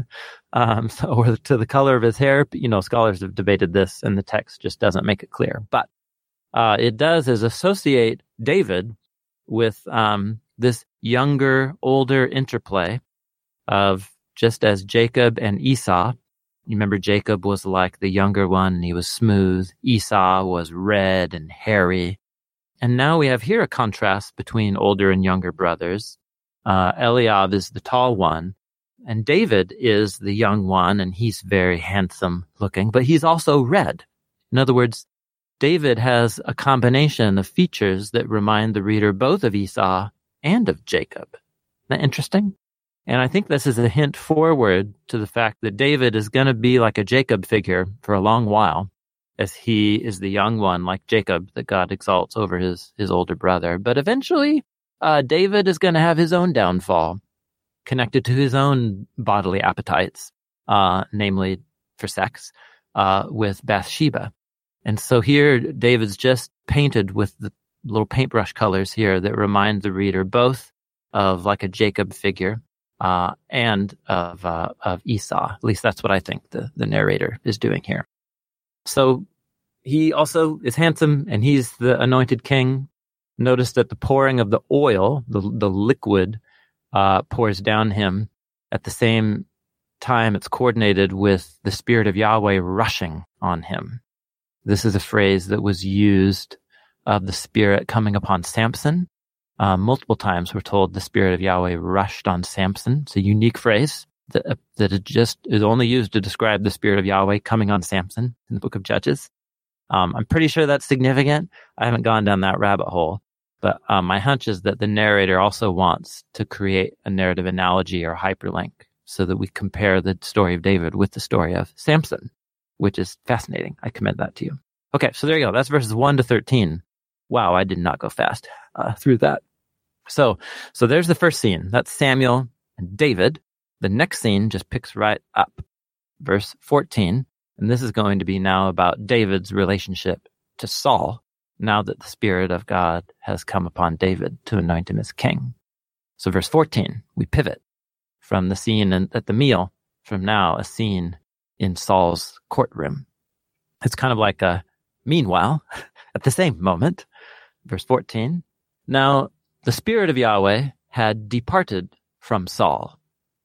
S3: um, so, or to the color of his hair, you know, scholars have debated this, and the text just doesn't make it clear. But uh, it does is associate David with um, this younger, older interplay of, just as Jacob and Esau. You remember Jacob was like the younger one, and he was smooth. Esau was red and hairy. And now we have here a contrast between older and younger brothers. Uh, Eliab is the tall one, and David is the young one, and he's very handsome looking, but he's also red. In other words, David has a combination of features that remind the reader both of Esau and of Jacob. Isn't that interesting? And I think this is a hint forward to the fact that David is going to be like a Jacob figure for a long while, as he is the young one, like Jacob, that God exalts over his, his older brother. But eventually, uh, David is going to have his own downfall, connected to his own bodily appetites, uh, namely for sex, uh, with Bathsheba. And so here, David's just painted with the little paintbrush colors here that remind the reader both of like a Jacob figure, uh, and of, uh, of Esau. At least that's what I think the, the narrator is doing here. So he also is handsome, and he's the anointed king. Notice that the pouring of the oil, the, the liquid, uh, pours down him at the same time. It's coordinated with the Spirit of Yahweh rushing on him. This is a phrase that was used of the Spirit coming upon Samson. Uh, multiple times we're told the Spirit of Yahweh rushed on Samson. It's a unique phrase that, uh, that it just is only used to describe the Spirit of Yahweh coming on Samson in the book of Judges. Um, I'm pretty sure that's significant. I haven't gone down that rabbit hole, but um, my hunch is that the narrator also wants to create a narrative analogy or hyperlink so that we compare the story of David with the story of Samson, which is fascinating. I commend that to you. Okay, so there you go. That's verses one to thirteen. Wow, I did not go fast uh, through that. So, so there's the first scene. That's Samuel and David. The next scene just picks right up. Verse fourteen. And this is going to be now about David's relationship to Saul, now that the Spirit of God has come upon David to anoint him as king. So verse fourteen, we pivot from the scene at the meal, from now a scene in Saul's courtroom. It's kind of like a meanwhile, at the same moment. Verse fourteen, now the Spirit of Yahweh had departed from Saul,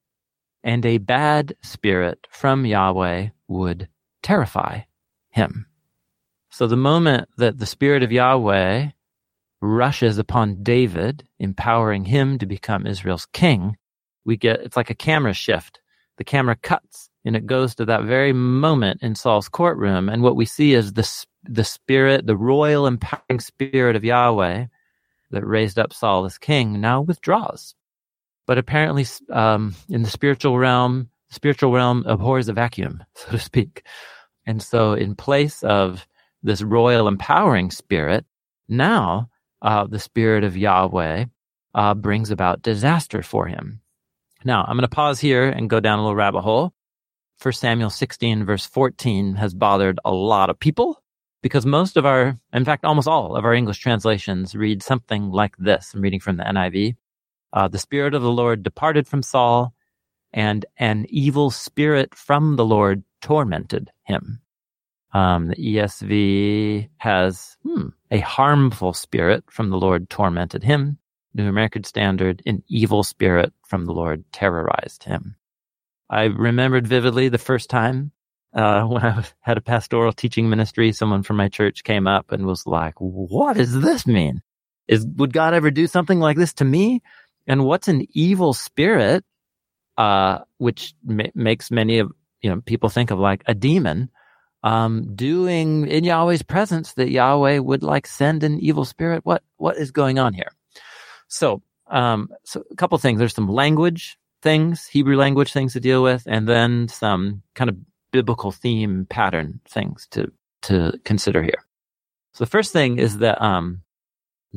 S3: and a bad spirit from Yahweh would terrify him. So the moment that the Spirit of Yahweh rushes upon David, empowering him to become Israel's king, we get, it's like a camera shift. The camera cuts, and it goes to that very moment in Saul's courtroom, and what we see is the, the spirit, the royal empowering Spirit of Yahweh that raised up Saul as king now withdraws. But apparently um, in the spiritual realm, the spiritual realm abhors a vacuum, so to speak. And so in place of this royal empowering spirit, now uh, the Spirit of Yahweh uh, brings about disaster for him. Now, I'm going to pause here and go down a little rabbit hole. First Samuel sixteen, verse fourteen has bothered a lot of people because most of our, in fact, almost all of our English translations read something like this. I'm reading from the N I V. Uh, the Spirit of the Lord departed from Saul, and an evil spirit from the Lord tormented him. Um, the E S V has hmm, a harmful spirit from the Lord tormented him. New American Standard, an evil spirit from the Lord terrorized him. I remembered vividly the first time uh, when I had a pastoral teaching ministry, someone from my church came up and was like, what does this mean? Is would God ever do something like this to me? And what's an evil spirit? Uh, which ma- makes many of you know people think of like a demon um, doing in Yahweh's presence that Yahweh would like send an evil spirit. What what is going on here? So, um, so a couple things. There's some language things, Hebrew language things to deal with, and then some kind of biblical theme pattern things to to consider here. So the first thing is that um, the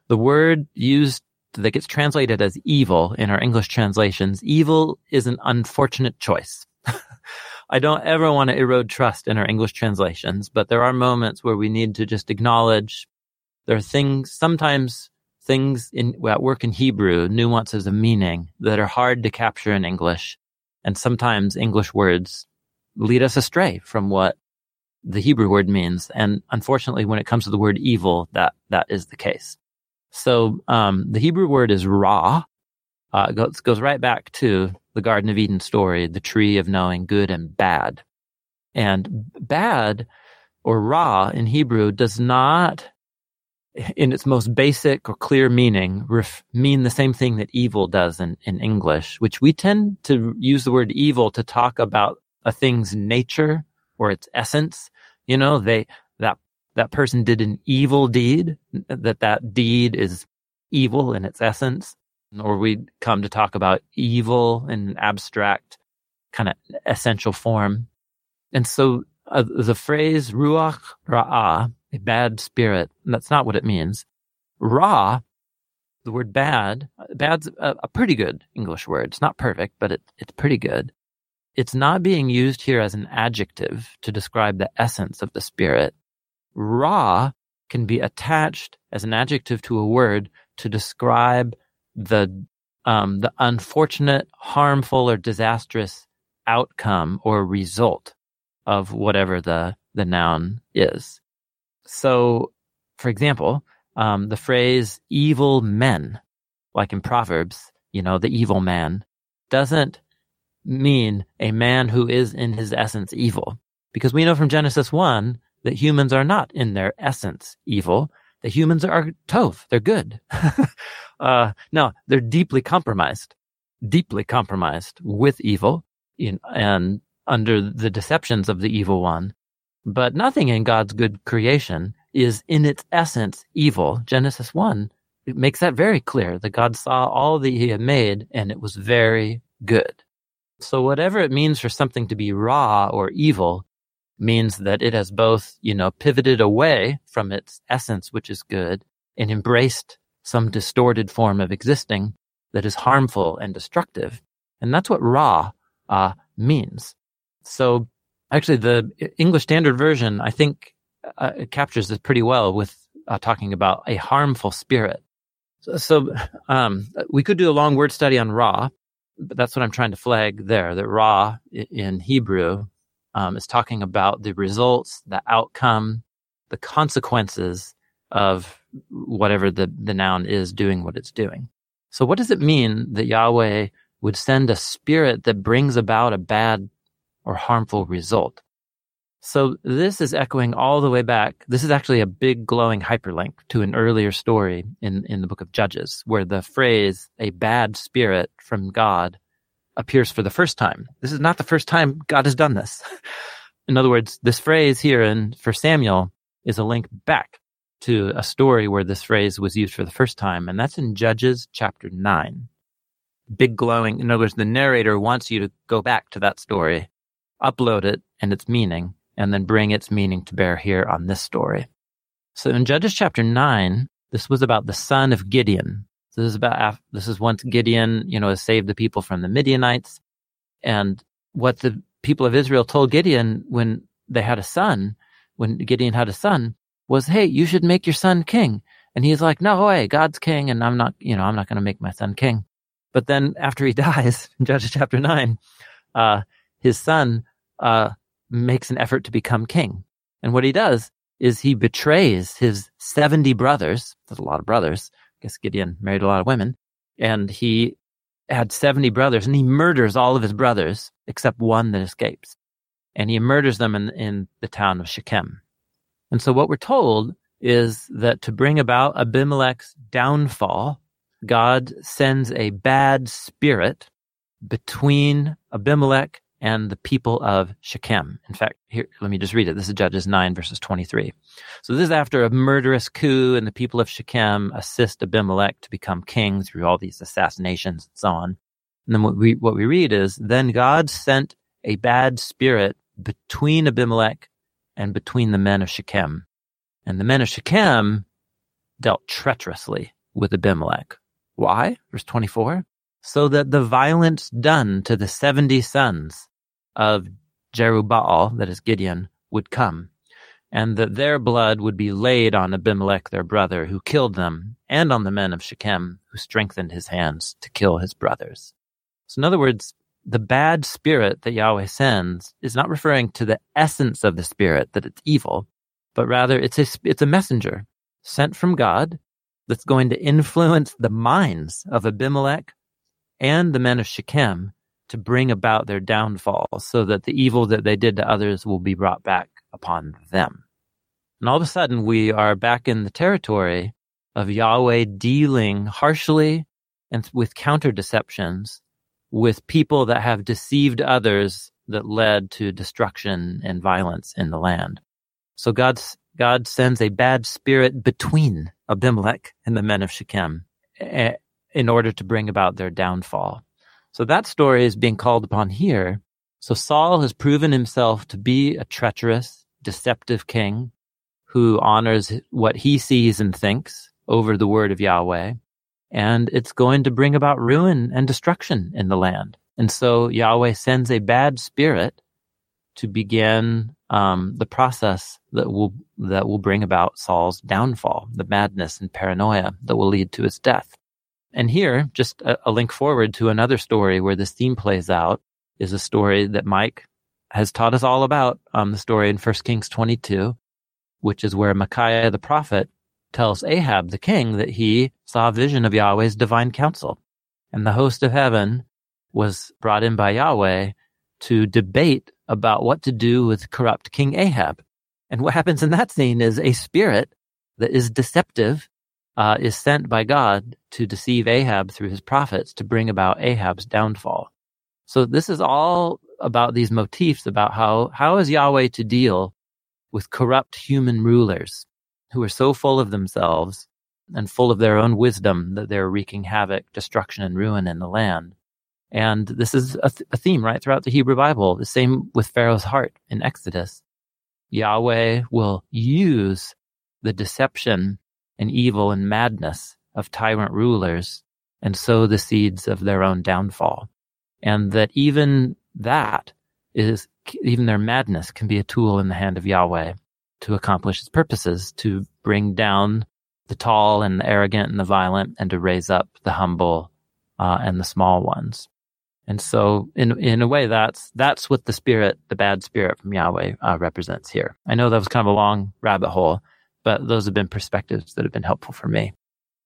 S3: the word used that gets translated as evil in our English translations, evil is an unfortunate choice. I don't ever want to erode trust in our English translations, but there are moments where we need to just acknowledge there are things, sometimes things in at work in Hebrew, nuances of meaning that are hard to capture in English. And sometimes English words lead us astray from what the Hebrew word means. And unfortunately, when it comes to the word evil, that, that is the case. So, um, the Hebrew word is ra. Uh, it goes, goes right back to the Garden of Eden story, the tree of knowing good and bad. And bad, or ra in Hebrew, does not, in its most basic or clear meaning, ref, mean the same thing that evil does in, in English, which we tend to use the word evil to talk about a thing's nature or its essence. You know, they that that person did an evil deed, that that deed is evil in its essence. Or we come to talk about evil in an abstract kind of essential form. And so uh, the phrase ruach ra'ah, a bad spirit, that's not what it means. Ra, the word bad, bad's a, a pretty good English word. It's not perfect, but it, it's pretty good. It's not being used here as an adjective to describe the essence of the spirit. Ra can be attached as an adjective to a word to describe the um, the unfortunate, harmful, or disastrous outcome or result of whatever the, the noun is. So, for example, um, the phrase evil men, like in Proverbs, you know, the evil man, doesn't mean a man who is in his essence evil. Because we know from Genesis one that humans are not in their essence evil. The humans are tov. They're good. uh, no, they're deeply compromised, deeply compromised with evil in, and under the deceptions of the evil one. But nothing in God's good creation is in its essence evil. Genesis one, it makes that very clear that God saw all that he had made and it was very good. So whatever it means for something to be raw or evil means that it has both, you know, pivoted away from its essence, which is good, and embraced some distorted form of existing that is harmful and destructive. And that's what ra uh, means. So actually, the English Standard Version, I think, uh, it captures this pretty well with uh, talking about a harmful spirit. So, so um, we could do a long word study on ra, but that's what I'm trying to flag there, that ra in Hebrew um, is talking about the results, the outcome, the consequences of whatever the, the noun is doing what it's doing. So what does it mean that Yahweh would send a spirit that brings about a bad or harmful result? So this is echoing all the way back. This is actually a big glowing hyperlink to an earlier story in, in the book of Judges, where the phrase, a bad spirit from God, appears for the first time. This is not the first time God has done this. In other words, this phrase here in First Samuel is a link back to a story where this phrase was used for the first time, and that's in Judges chapter nine. Big glowing, in other words, the narrator wants you to go back to that story, upload it and its meaning, and then bring its meaning to bear here on this story. So in Judges chapter nine, this was about the son of Gideon. So this is about, this is once Gideon, you know, has saved the people from the Midianites. And what the people of Israel told Gideon when they had a son, when Gideon had a son, was, hey, you should make your son king. And he's like, no way, God's king, and I'm not, you know, I'm not going to make my son king. But then after he dies, in Judges chapter nine, uh, his son uh, makes an effort to become king. And what he does is he betrays his seventy brothers. There's a lot of brothers. I guess Gideon married a lot of women. And he had seventy brothers, and he murders all of his brothers except one that escapes. And he murders them in, in the town of Shechem. And so what we're told is that to bring about Abimelech's downfall, God sends a bad spirit between Abimelech and the people of Shechem. In fact, here, let me just read it. This is Judges nine, verses twenty-three. So this is after a murderous coup, and the people of Shechem assist Abimelech to become king through all these assassinations and so on. And then what we, what we read is, then God sent a bad spirit between Abimelech and between the men of Shechem. And the men of Shechem dealt treacherously with Abimelech. Why? Verse twenty-four. So that the violence done to the seventy sons of Jerubbaal, that is Gideon, would come, and that their blood would be laid on Abimelech their brother, who killed them, and on the men of Shechem, who strengthened his hands to kill his brothers. So in other words, the bad spirit that Yahweh sends is not referring to the essence of the spirit, that it's evil, but rather it's a, it's a messenger sent from God that's going to influence the minds of Abimelech and the men of Shechem to bring about their downfall, so that the evil that they did to others will be brought back upon them. And all of a sudden, we are back in the territory of Yahweh dealing harshly and with counter-deceptions with people that have deceived others that led to destruction and violence in the land. So God's, God sends a bad spirit between Abimelech and the men of Shechem in order to bring about their downfall. So that story is being called upon here. So Saul has proven himself to be a treacherous, deceptive king who honors what he sees and thinks over the word of Yahweh. And it's going to bring about ruin and destruction in the land. And so Yahweh sends a bad spirit to begin um, the process that will that will bring about Saul's downfall, the madness and paranoia that will lead to his death. And here, just a, a link forward to another story where this theme plays out is a story that Mike has taught us all about, um, the story in First Kings twenty-two, which is where Micaiah the prophet tells Ahab the king that he saw a vision of Yahweh's divine counsel. And the host of heaven was brought in by Yahweh to debate about what to do with corrupt King Ahab. And what happens in that scene is a spirit that is deceptive uh, is sent by God to deceive Ahab through his prophets to bring about Ahab's downfall. So this is all about these motifs about how, how is Yahweh to deal with corrupt human rulers who are so full of themselves and full of their own wisdom that they're wreaking havoc, destruction, and ruin in the land. And this is a, th- a theme right throughout the Hebrew Bible. The same with Pharaoh's heart in Exodus. Yahweh will use the deception and evil and madness of tyrant rulers and sow the seeds of their own downfall. And that even that is, even their madness can be a tool in the hand of Yahweh to accomplish his purposes, to bring down the tall and the arrogant and the violent, and to raise up the humble uh, and the small ones. And so, in in a way, that's that's what the spirit, the bad spirit from Yahweh, uh, represents here. I know that was kind of a long rabbit hole, but those have been perspectives that have been helpful for me.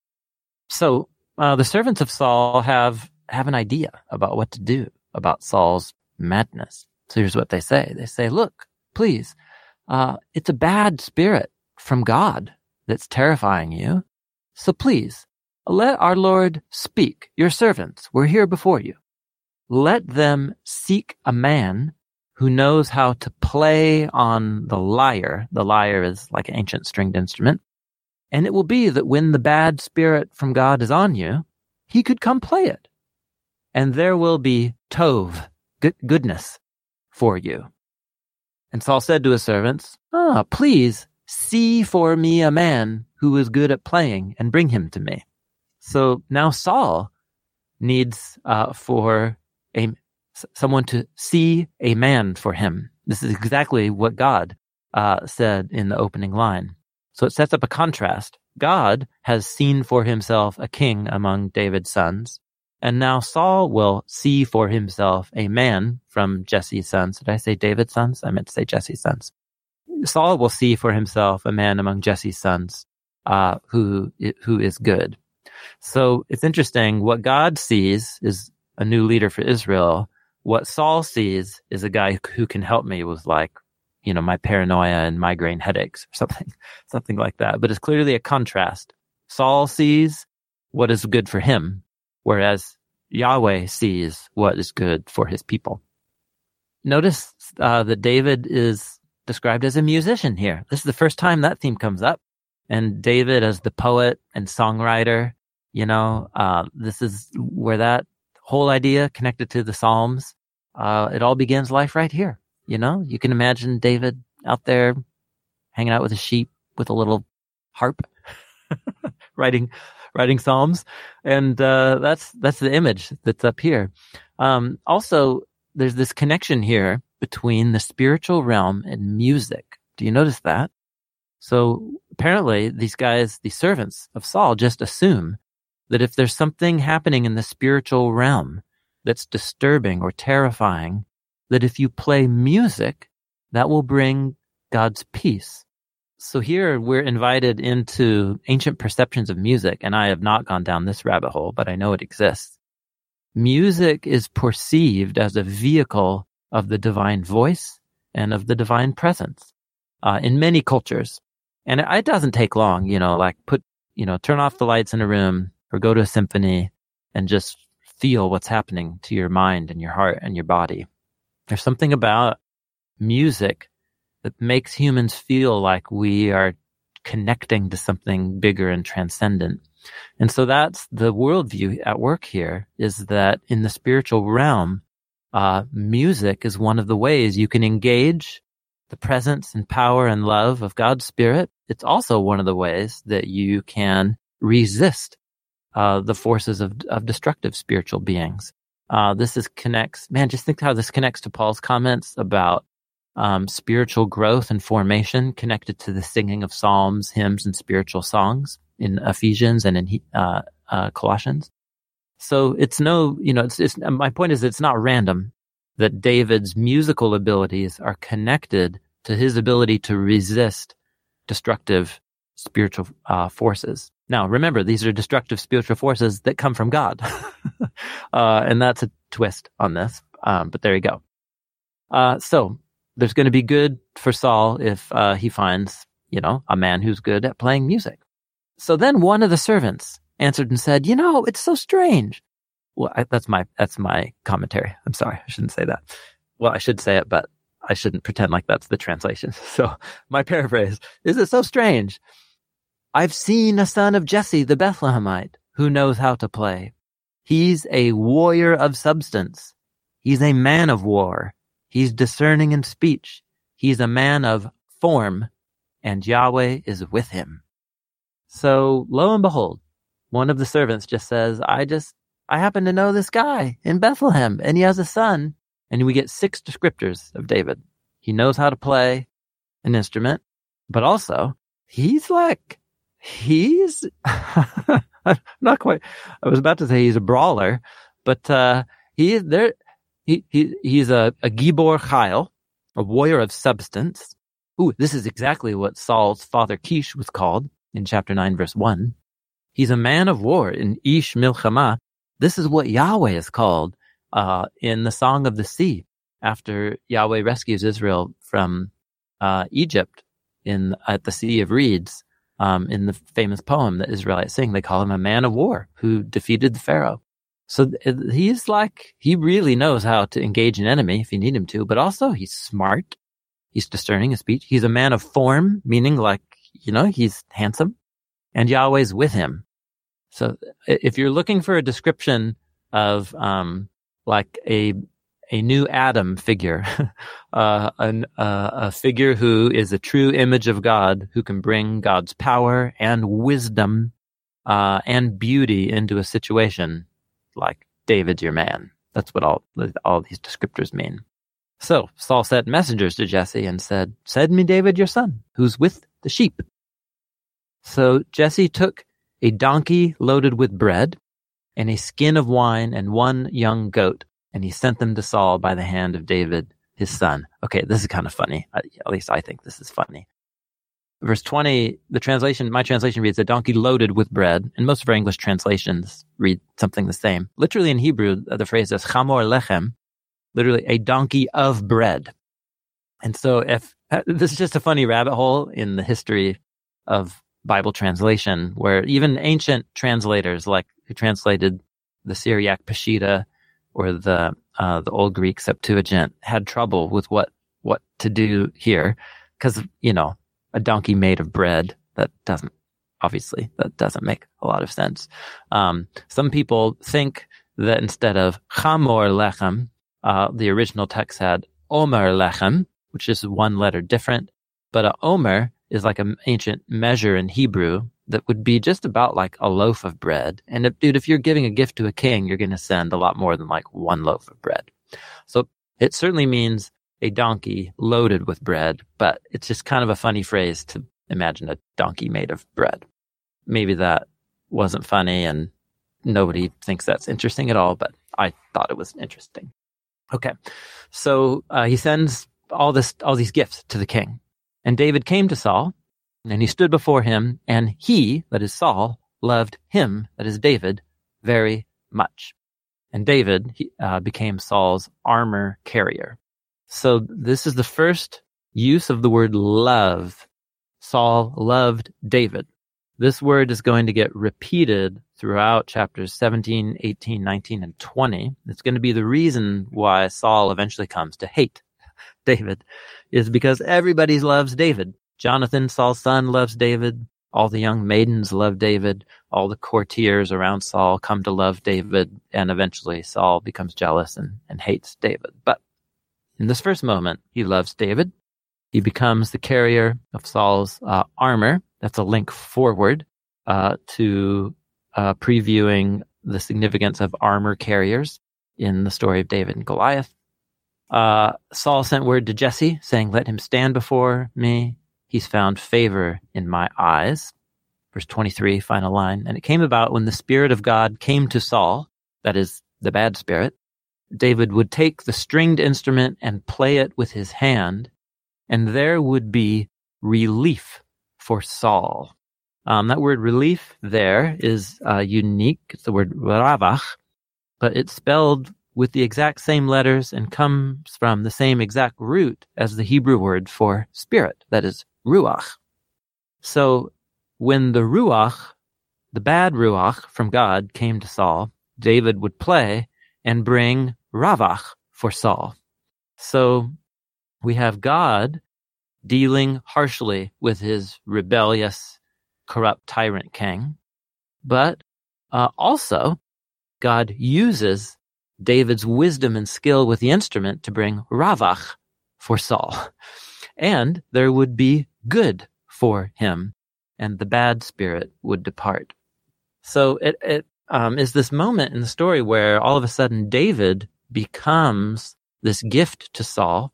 S3: So, uh, the servants of Saul have have an idea about what to do about Saul's madness. So here's what they say. They say, look, please, uh, it's a bad spirit from God that's terrifying you. So please, let our Lord speak. Your servants, we're here before you. Let them seek a man who knows how to play on the lyre. The lyre is like an ancient stringed instrument. And it will be that when the bad spirit from God is on you, he could come play it. And there will be tov, good, goodness for you. And Saul said to his servants, ah, please see for me a man who is good at playing and bring him to me. So now Saul needs uh, for a someone to see a man for him. This is exactly what God uh, said in the opening line. So it sets up a contrast. God has seen for himself a king among David's sons, and now Saul will see for himself a man from Jesse's sons. Did I say David's sons? I meant to say Jesse's sons. Saul will see for himself a man among Jesse's sons uh, who who is good. So it's interesting. What God sees is a new leader for Israel. What Saul sees is a guy who can help me with, like, you know, my paranoia and migraine headaches or something, something like that. But it's clearly a contrast. Saul sees what is good for him, whereas Yahweh sees what is good for his people. Notice uh, that David is described as a musician here. This is the first time that theme comes up. And David as the poet and songwriter, you know, uh, this is where that whole idea connected to the Psalms, uh, it all begins life right here. You know, you can imagine David out there hanging out with his sheep with a little harp. writing writing psalms, and uh, that's that's the image that's up here. Um, also, there's this connection here between the spiritual realm and music. Do you notice that? So apparently, these guys, these servants of Saul, just assume that if there's something happening in the spiritual realm that's disturbing or terrifying, that if you play music, that will bring God's peace. So here we're invited into ancient perceptions of music, and I have not gone down this rabbit hole, but I know it exists. Music is perceived as a vehicle of the divine voice and of the divine presence uh, in many cultures. And it, it doesn't take long, you know, like put, you know, turn off the lights in a room or go to a symphony and just feel what's happening to your mind and your heart and your body. There's something about music that makes humans feel like we are connecting to something bigger and transcendent. And so that's the worldview at work here, is that in the spiritual realm, uh, music is one of the ways you can engage the presence and power and love of God's Spirit. It's also one of the ways that you can resist uh, the forces of, of destructive spiritual beings. Uh, this is connects, man, just think how this connects to Paul's comments about Um, spiritual growth and formation connected to the singing of psalms, hymns, and spiritual songs in Ephesians and in uh, uh, Colossians. So it's no, you know, it's, it's my point is it's not random that David's musical abilities are connected to his ability to resist destructive spiritual uh, forces. Now, remember, these are destructive spiritual forces that come from God, uh, and that's a twist on this. Um, but there you go. Uh, so. There's going to be good for Saul if uh, he finds, you know, a man who's good at playing music. So then one of the servants answered and said, you know, it's so strange. Well, I, that's my that's my commentary. I'm sorry, I shouldn't say that. Well, I should say it, but I shouldn't pretend like that's the translation. So my paraphrase, is it so strange? I've seen a son of Jesse the Bethlehemite who knows how to play. He's a warrior of substance. He's a man of war. He's discerning in speech. He's a man of form, and Yahweh is with him. So lo and behold, one of the servants just says, I just, I happen to know this guy in Bethlehem, and he has a son. And we get six descriptors of David. He knows how to play an instrument, but also he's like, he's not quite, I was about to say he's a brawler, but uh, he is there. He, he, he's a, a Gibor Chayil, a warrior of substance. Ooh, this is exactly what Saul's father Kish was called in chapter nine, verse one. He's a man of war in Ish Milchama. This is what Yahweh is called uh, in the Song of the Sea, after Yahweh rescues Israel from uh, Egypt in at the Sea of Reeds. Um, in the famous poem that Israelites sing, they call him a man of war who defeated the Pharaoh. So he's like, he really knows how to engage an enemy if you need him to, but also he's smart. He's discerning in speech. He's a man of form, meaning like, you know, he's handsome, and Yahweh's with him. So if you're looking for a description of, um, like a, a new Adam figure, uh, an, uh, a figure who is a true image of God, who can bring God's power and wisdom, uh, and beauty into a situation, like David's your man. That's what all all these descriptors mean. So Saul sent messengers to Jesse and said, send me David your son, who's with the sheep. So Jesse took a donkey loaded with bread and a skin of wine and one young goat, and he sent them to Saul by the hand of David, his son. Okay, this is kind of funny. At least I think this is funny. Verse twenty, the translation, my translation reads, a donkey loaded with bread, and most of our English translations read something the same. Literally in Hebrew, the phrase is chamor lechem, literally a donkey of bread. And so if, this is just a funny rabbit hole in the history of Bible translation, where even ancient translators, like who translated the Syriac Peshitta or the uh, the Old Greek Septuagint, had trouble with what, what to do here. Because, you know, a donkey made of bread, that doesn't, obviously, that doesn't make a lot of sense. Um, some people think that instead of chamor lechem, uh, the original text had omer lechem, which is one letter different. But a omer is like an ancient measure in Hebrew that would be just about like a loaf of bread. And if, dude, if you're giving a gift to a king, you're going to send a lot more than like one loaf of bread. So it certainly means a donkey loaded with bread, but it's just kind of a funny phrase to imagine a donkey made of bread. Maybe that wasn't funny and nobody thinks that's interesting at all, but I thought it was interesting. Okay, so uh, he sends all this, all these gifts to the king. And David came to Saul, and he stood before him, and he, that is Saul, loved him, that is David, very much. And David he, uh, became Saul's armor carrier. So this is the first use of the word love. Saul loved David. This word is going to get repeated throughout chapters seventeen, eighteen, nineteen, and twenty. It's going to be the reason why Saul eventually comes to hate David, is because everybody loves David. Jonathan, Saul's son, loves David. All the young maidens love David. All the courtiers around Saul come to love David. And eventually Saul becomes jealous and, and hates David. But in this first moment, he loves David. He becomes the carrier of Saul's uh, armor. That's a link forward uh, to uh, previewing the significance of armor carriers in the story of David and Goliath. Uh, Saul sent word to Jesse saying, "Let him stand before me. He's found favor in my eyes." Verse twenty-three, final line. "And it came about when the Spirit of God came to Saul," that is the bad spirit, "David would take the stringed instrument and play it with his hand, and there would be relief for Saul." Um, that word relief there is uh, unique. It's the word ravach, but it's spelled with the exact same letters and comes from the same exact root as the Hebrew word for spirit, that is ruach. So when the ruach, the bad ruach from God came to Saul, David would play and bring ravach for Saul. So we have God dealing harshly with his rebellious, corrupt tyrant king, but uh, also God uses David's wisdom and skill with the instrument to bring ravach for Saul. And there would be good for him, and the bad spirit would depart. So it, it um, is this moment in the story where all of a sudden David becomes this gift to Saul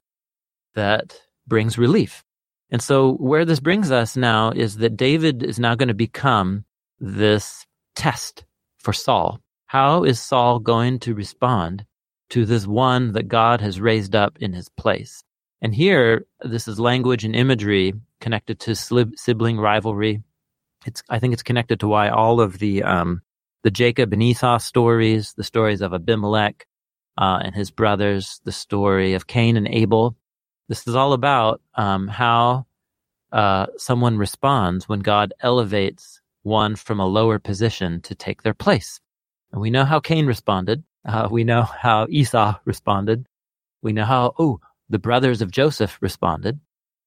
S3: that brings relief. And so where this brings us now is that David is now going to become this test for Saul. How is Saul going to respond to this one that God has raised up in his place? And here, this is language and imagery connected to sibling rivalry. It's, I think it's connected to why all of the um, the Jacob and Esau stories, the stories of Abimelech uh, and his brothers, the story of Cain and Abel, this is all about um, how uh, someone responds when God elevates one from a lower position to take their place. And we know how Cain responded. Uh, we know how Esau responded. We know how, oh, the brothers of Joseph responded.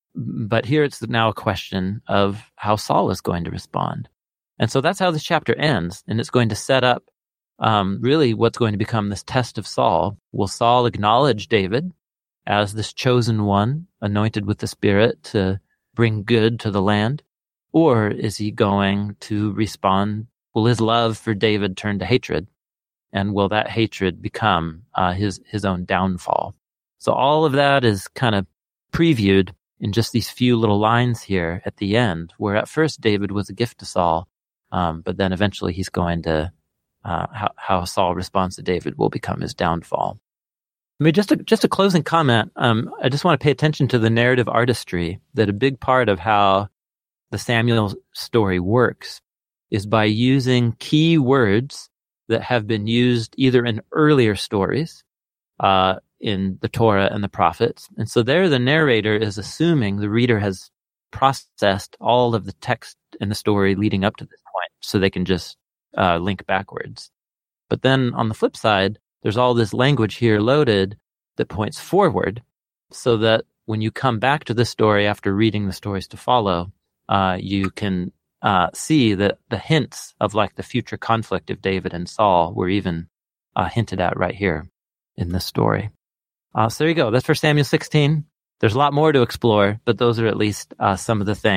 S3: But here it's now a question of how Saul is going to respond. And so that's how this chapter ends. And it's going to set up um, really what's going to become this test of Saul. Will Saul acknowledge David as this chosen one, anointed with the Spirit to bring good to the land? Or is he going to respond? Will his love for David turn to hatred? And will that hatred become uh, his, his own downfall? So all of that is kind of previewed in just these few little lines here at the end, where at first David was a gift to Saul, um, but then eventually he's going to, uh, how, how Saul responds to David will become his downfall. I mean, just a, just a closing comment. Um, I just want to pay attention to the narrative artistry, that a big part of how the Samuel story works is by using key words that have been used either in earlier stories, uh, in the Torah and the prophets. And so there the narrator is assuming the reader has processed all of the text in the story leading up to this point, so they can just uh, link backwards. But then on the flip side, there's all this language here loaded that points forward, so that when you come back to this story after reading the stories to follow, uh, you can uh, see that the hints of like the future conflict of David and Saul were even uh, hinted at right here in this story. Uh, so there you go. That's First Samuel sixteen. There's a lot more to explore, but those are at least uh, some of the things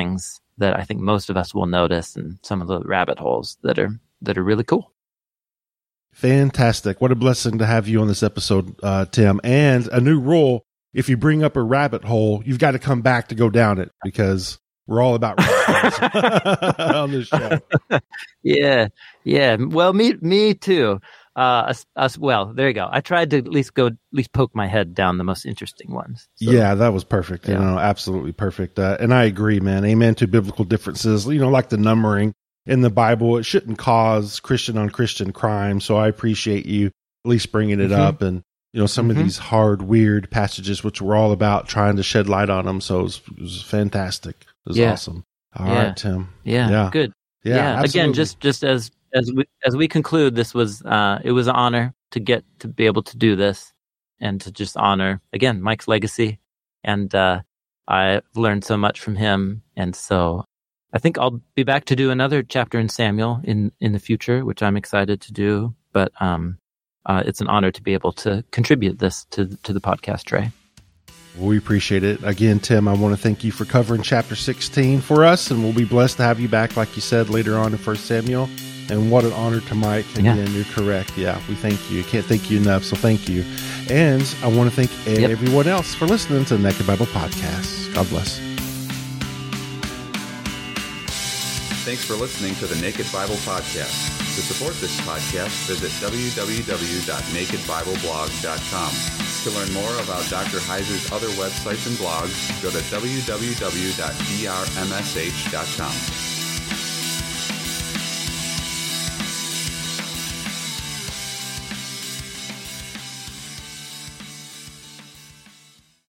S3: that I think most of us will notice, and some of the rabbit holes that are that are really cool.
S2: Fantastic. What a blessing to have you on this episode, uh, Tim. And a new rule, if you bring up a rabbit hole, you've got to come back to go down it, because we're all about rabbit holes on this show.
S3: Yeah, yeah. Well, me, me too. Uh, us, us, well, there you go. I tried to at least go, at least poke my head down the most interesting ones. So,
S2: yeah, that was perfect.
S3: Yeah.
S2: You know, absolutely perfect. Uh, and I agree, man. Amen to biblical differences. You know, like the numbering in the Bible, it shouldn't cause Christian on Christian crime. So I appreciate you at least bringing it
S3: mm-hmm.
S2: up, and you know, some
S3: mm-hmm.
S2: of these hard, weird passages, which we're all about trying to shed light on them. So it was, it was fantastic. It was
S3: yeah.
S2: awesome. All
S3: yeah.
S2: right, Tim.
S3: Yeah,
S2: yeah.
S3: good.
S2: Yeah.
S3: yeah. Again, just just as as we as we conclude, this was uh, it was an honor to get to be able to do this, and to just honor again Mike's legacy. And uh, I've learned so much from him, and so I think I'll be back to do another chapter in Samuel in in the future, which I'm excited to do. But um, uh, it's an honor to be able to contribute this to to the podcast, Trey.
S2: We appreciate it. Again, Tim, I want to thank you for covering chapter sixteen for us, and we'll be blessed to have you back, like you said, later on in First Samuel. And what an honor to Mike. Again, yeah. You're correct. Yeah, we thank you. Can't thank you enough, so thank you. And I want to thank yep. everyone else for listening to the Naked Bible Podcast. God bless.
S4: Thanks for listening to the Naked Bible Podcast. To support this podcast, visit w w w dot naked bible blog dot com. To learn more about Doctor Heiser's other websites and blogs, go to w w w dot d r m s h dot com.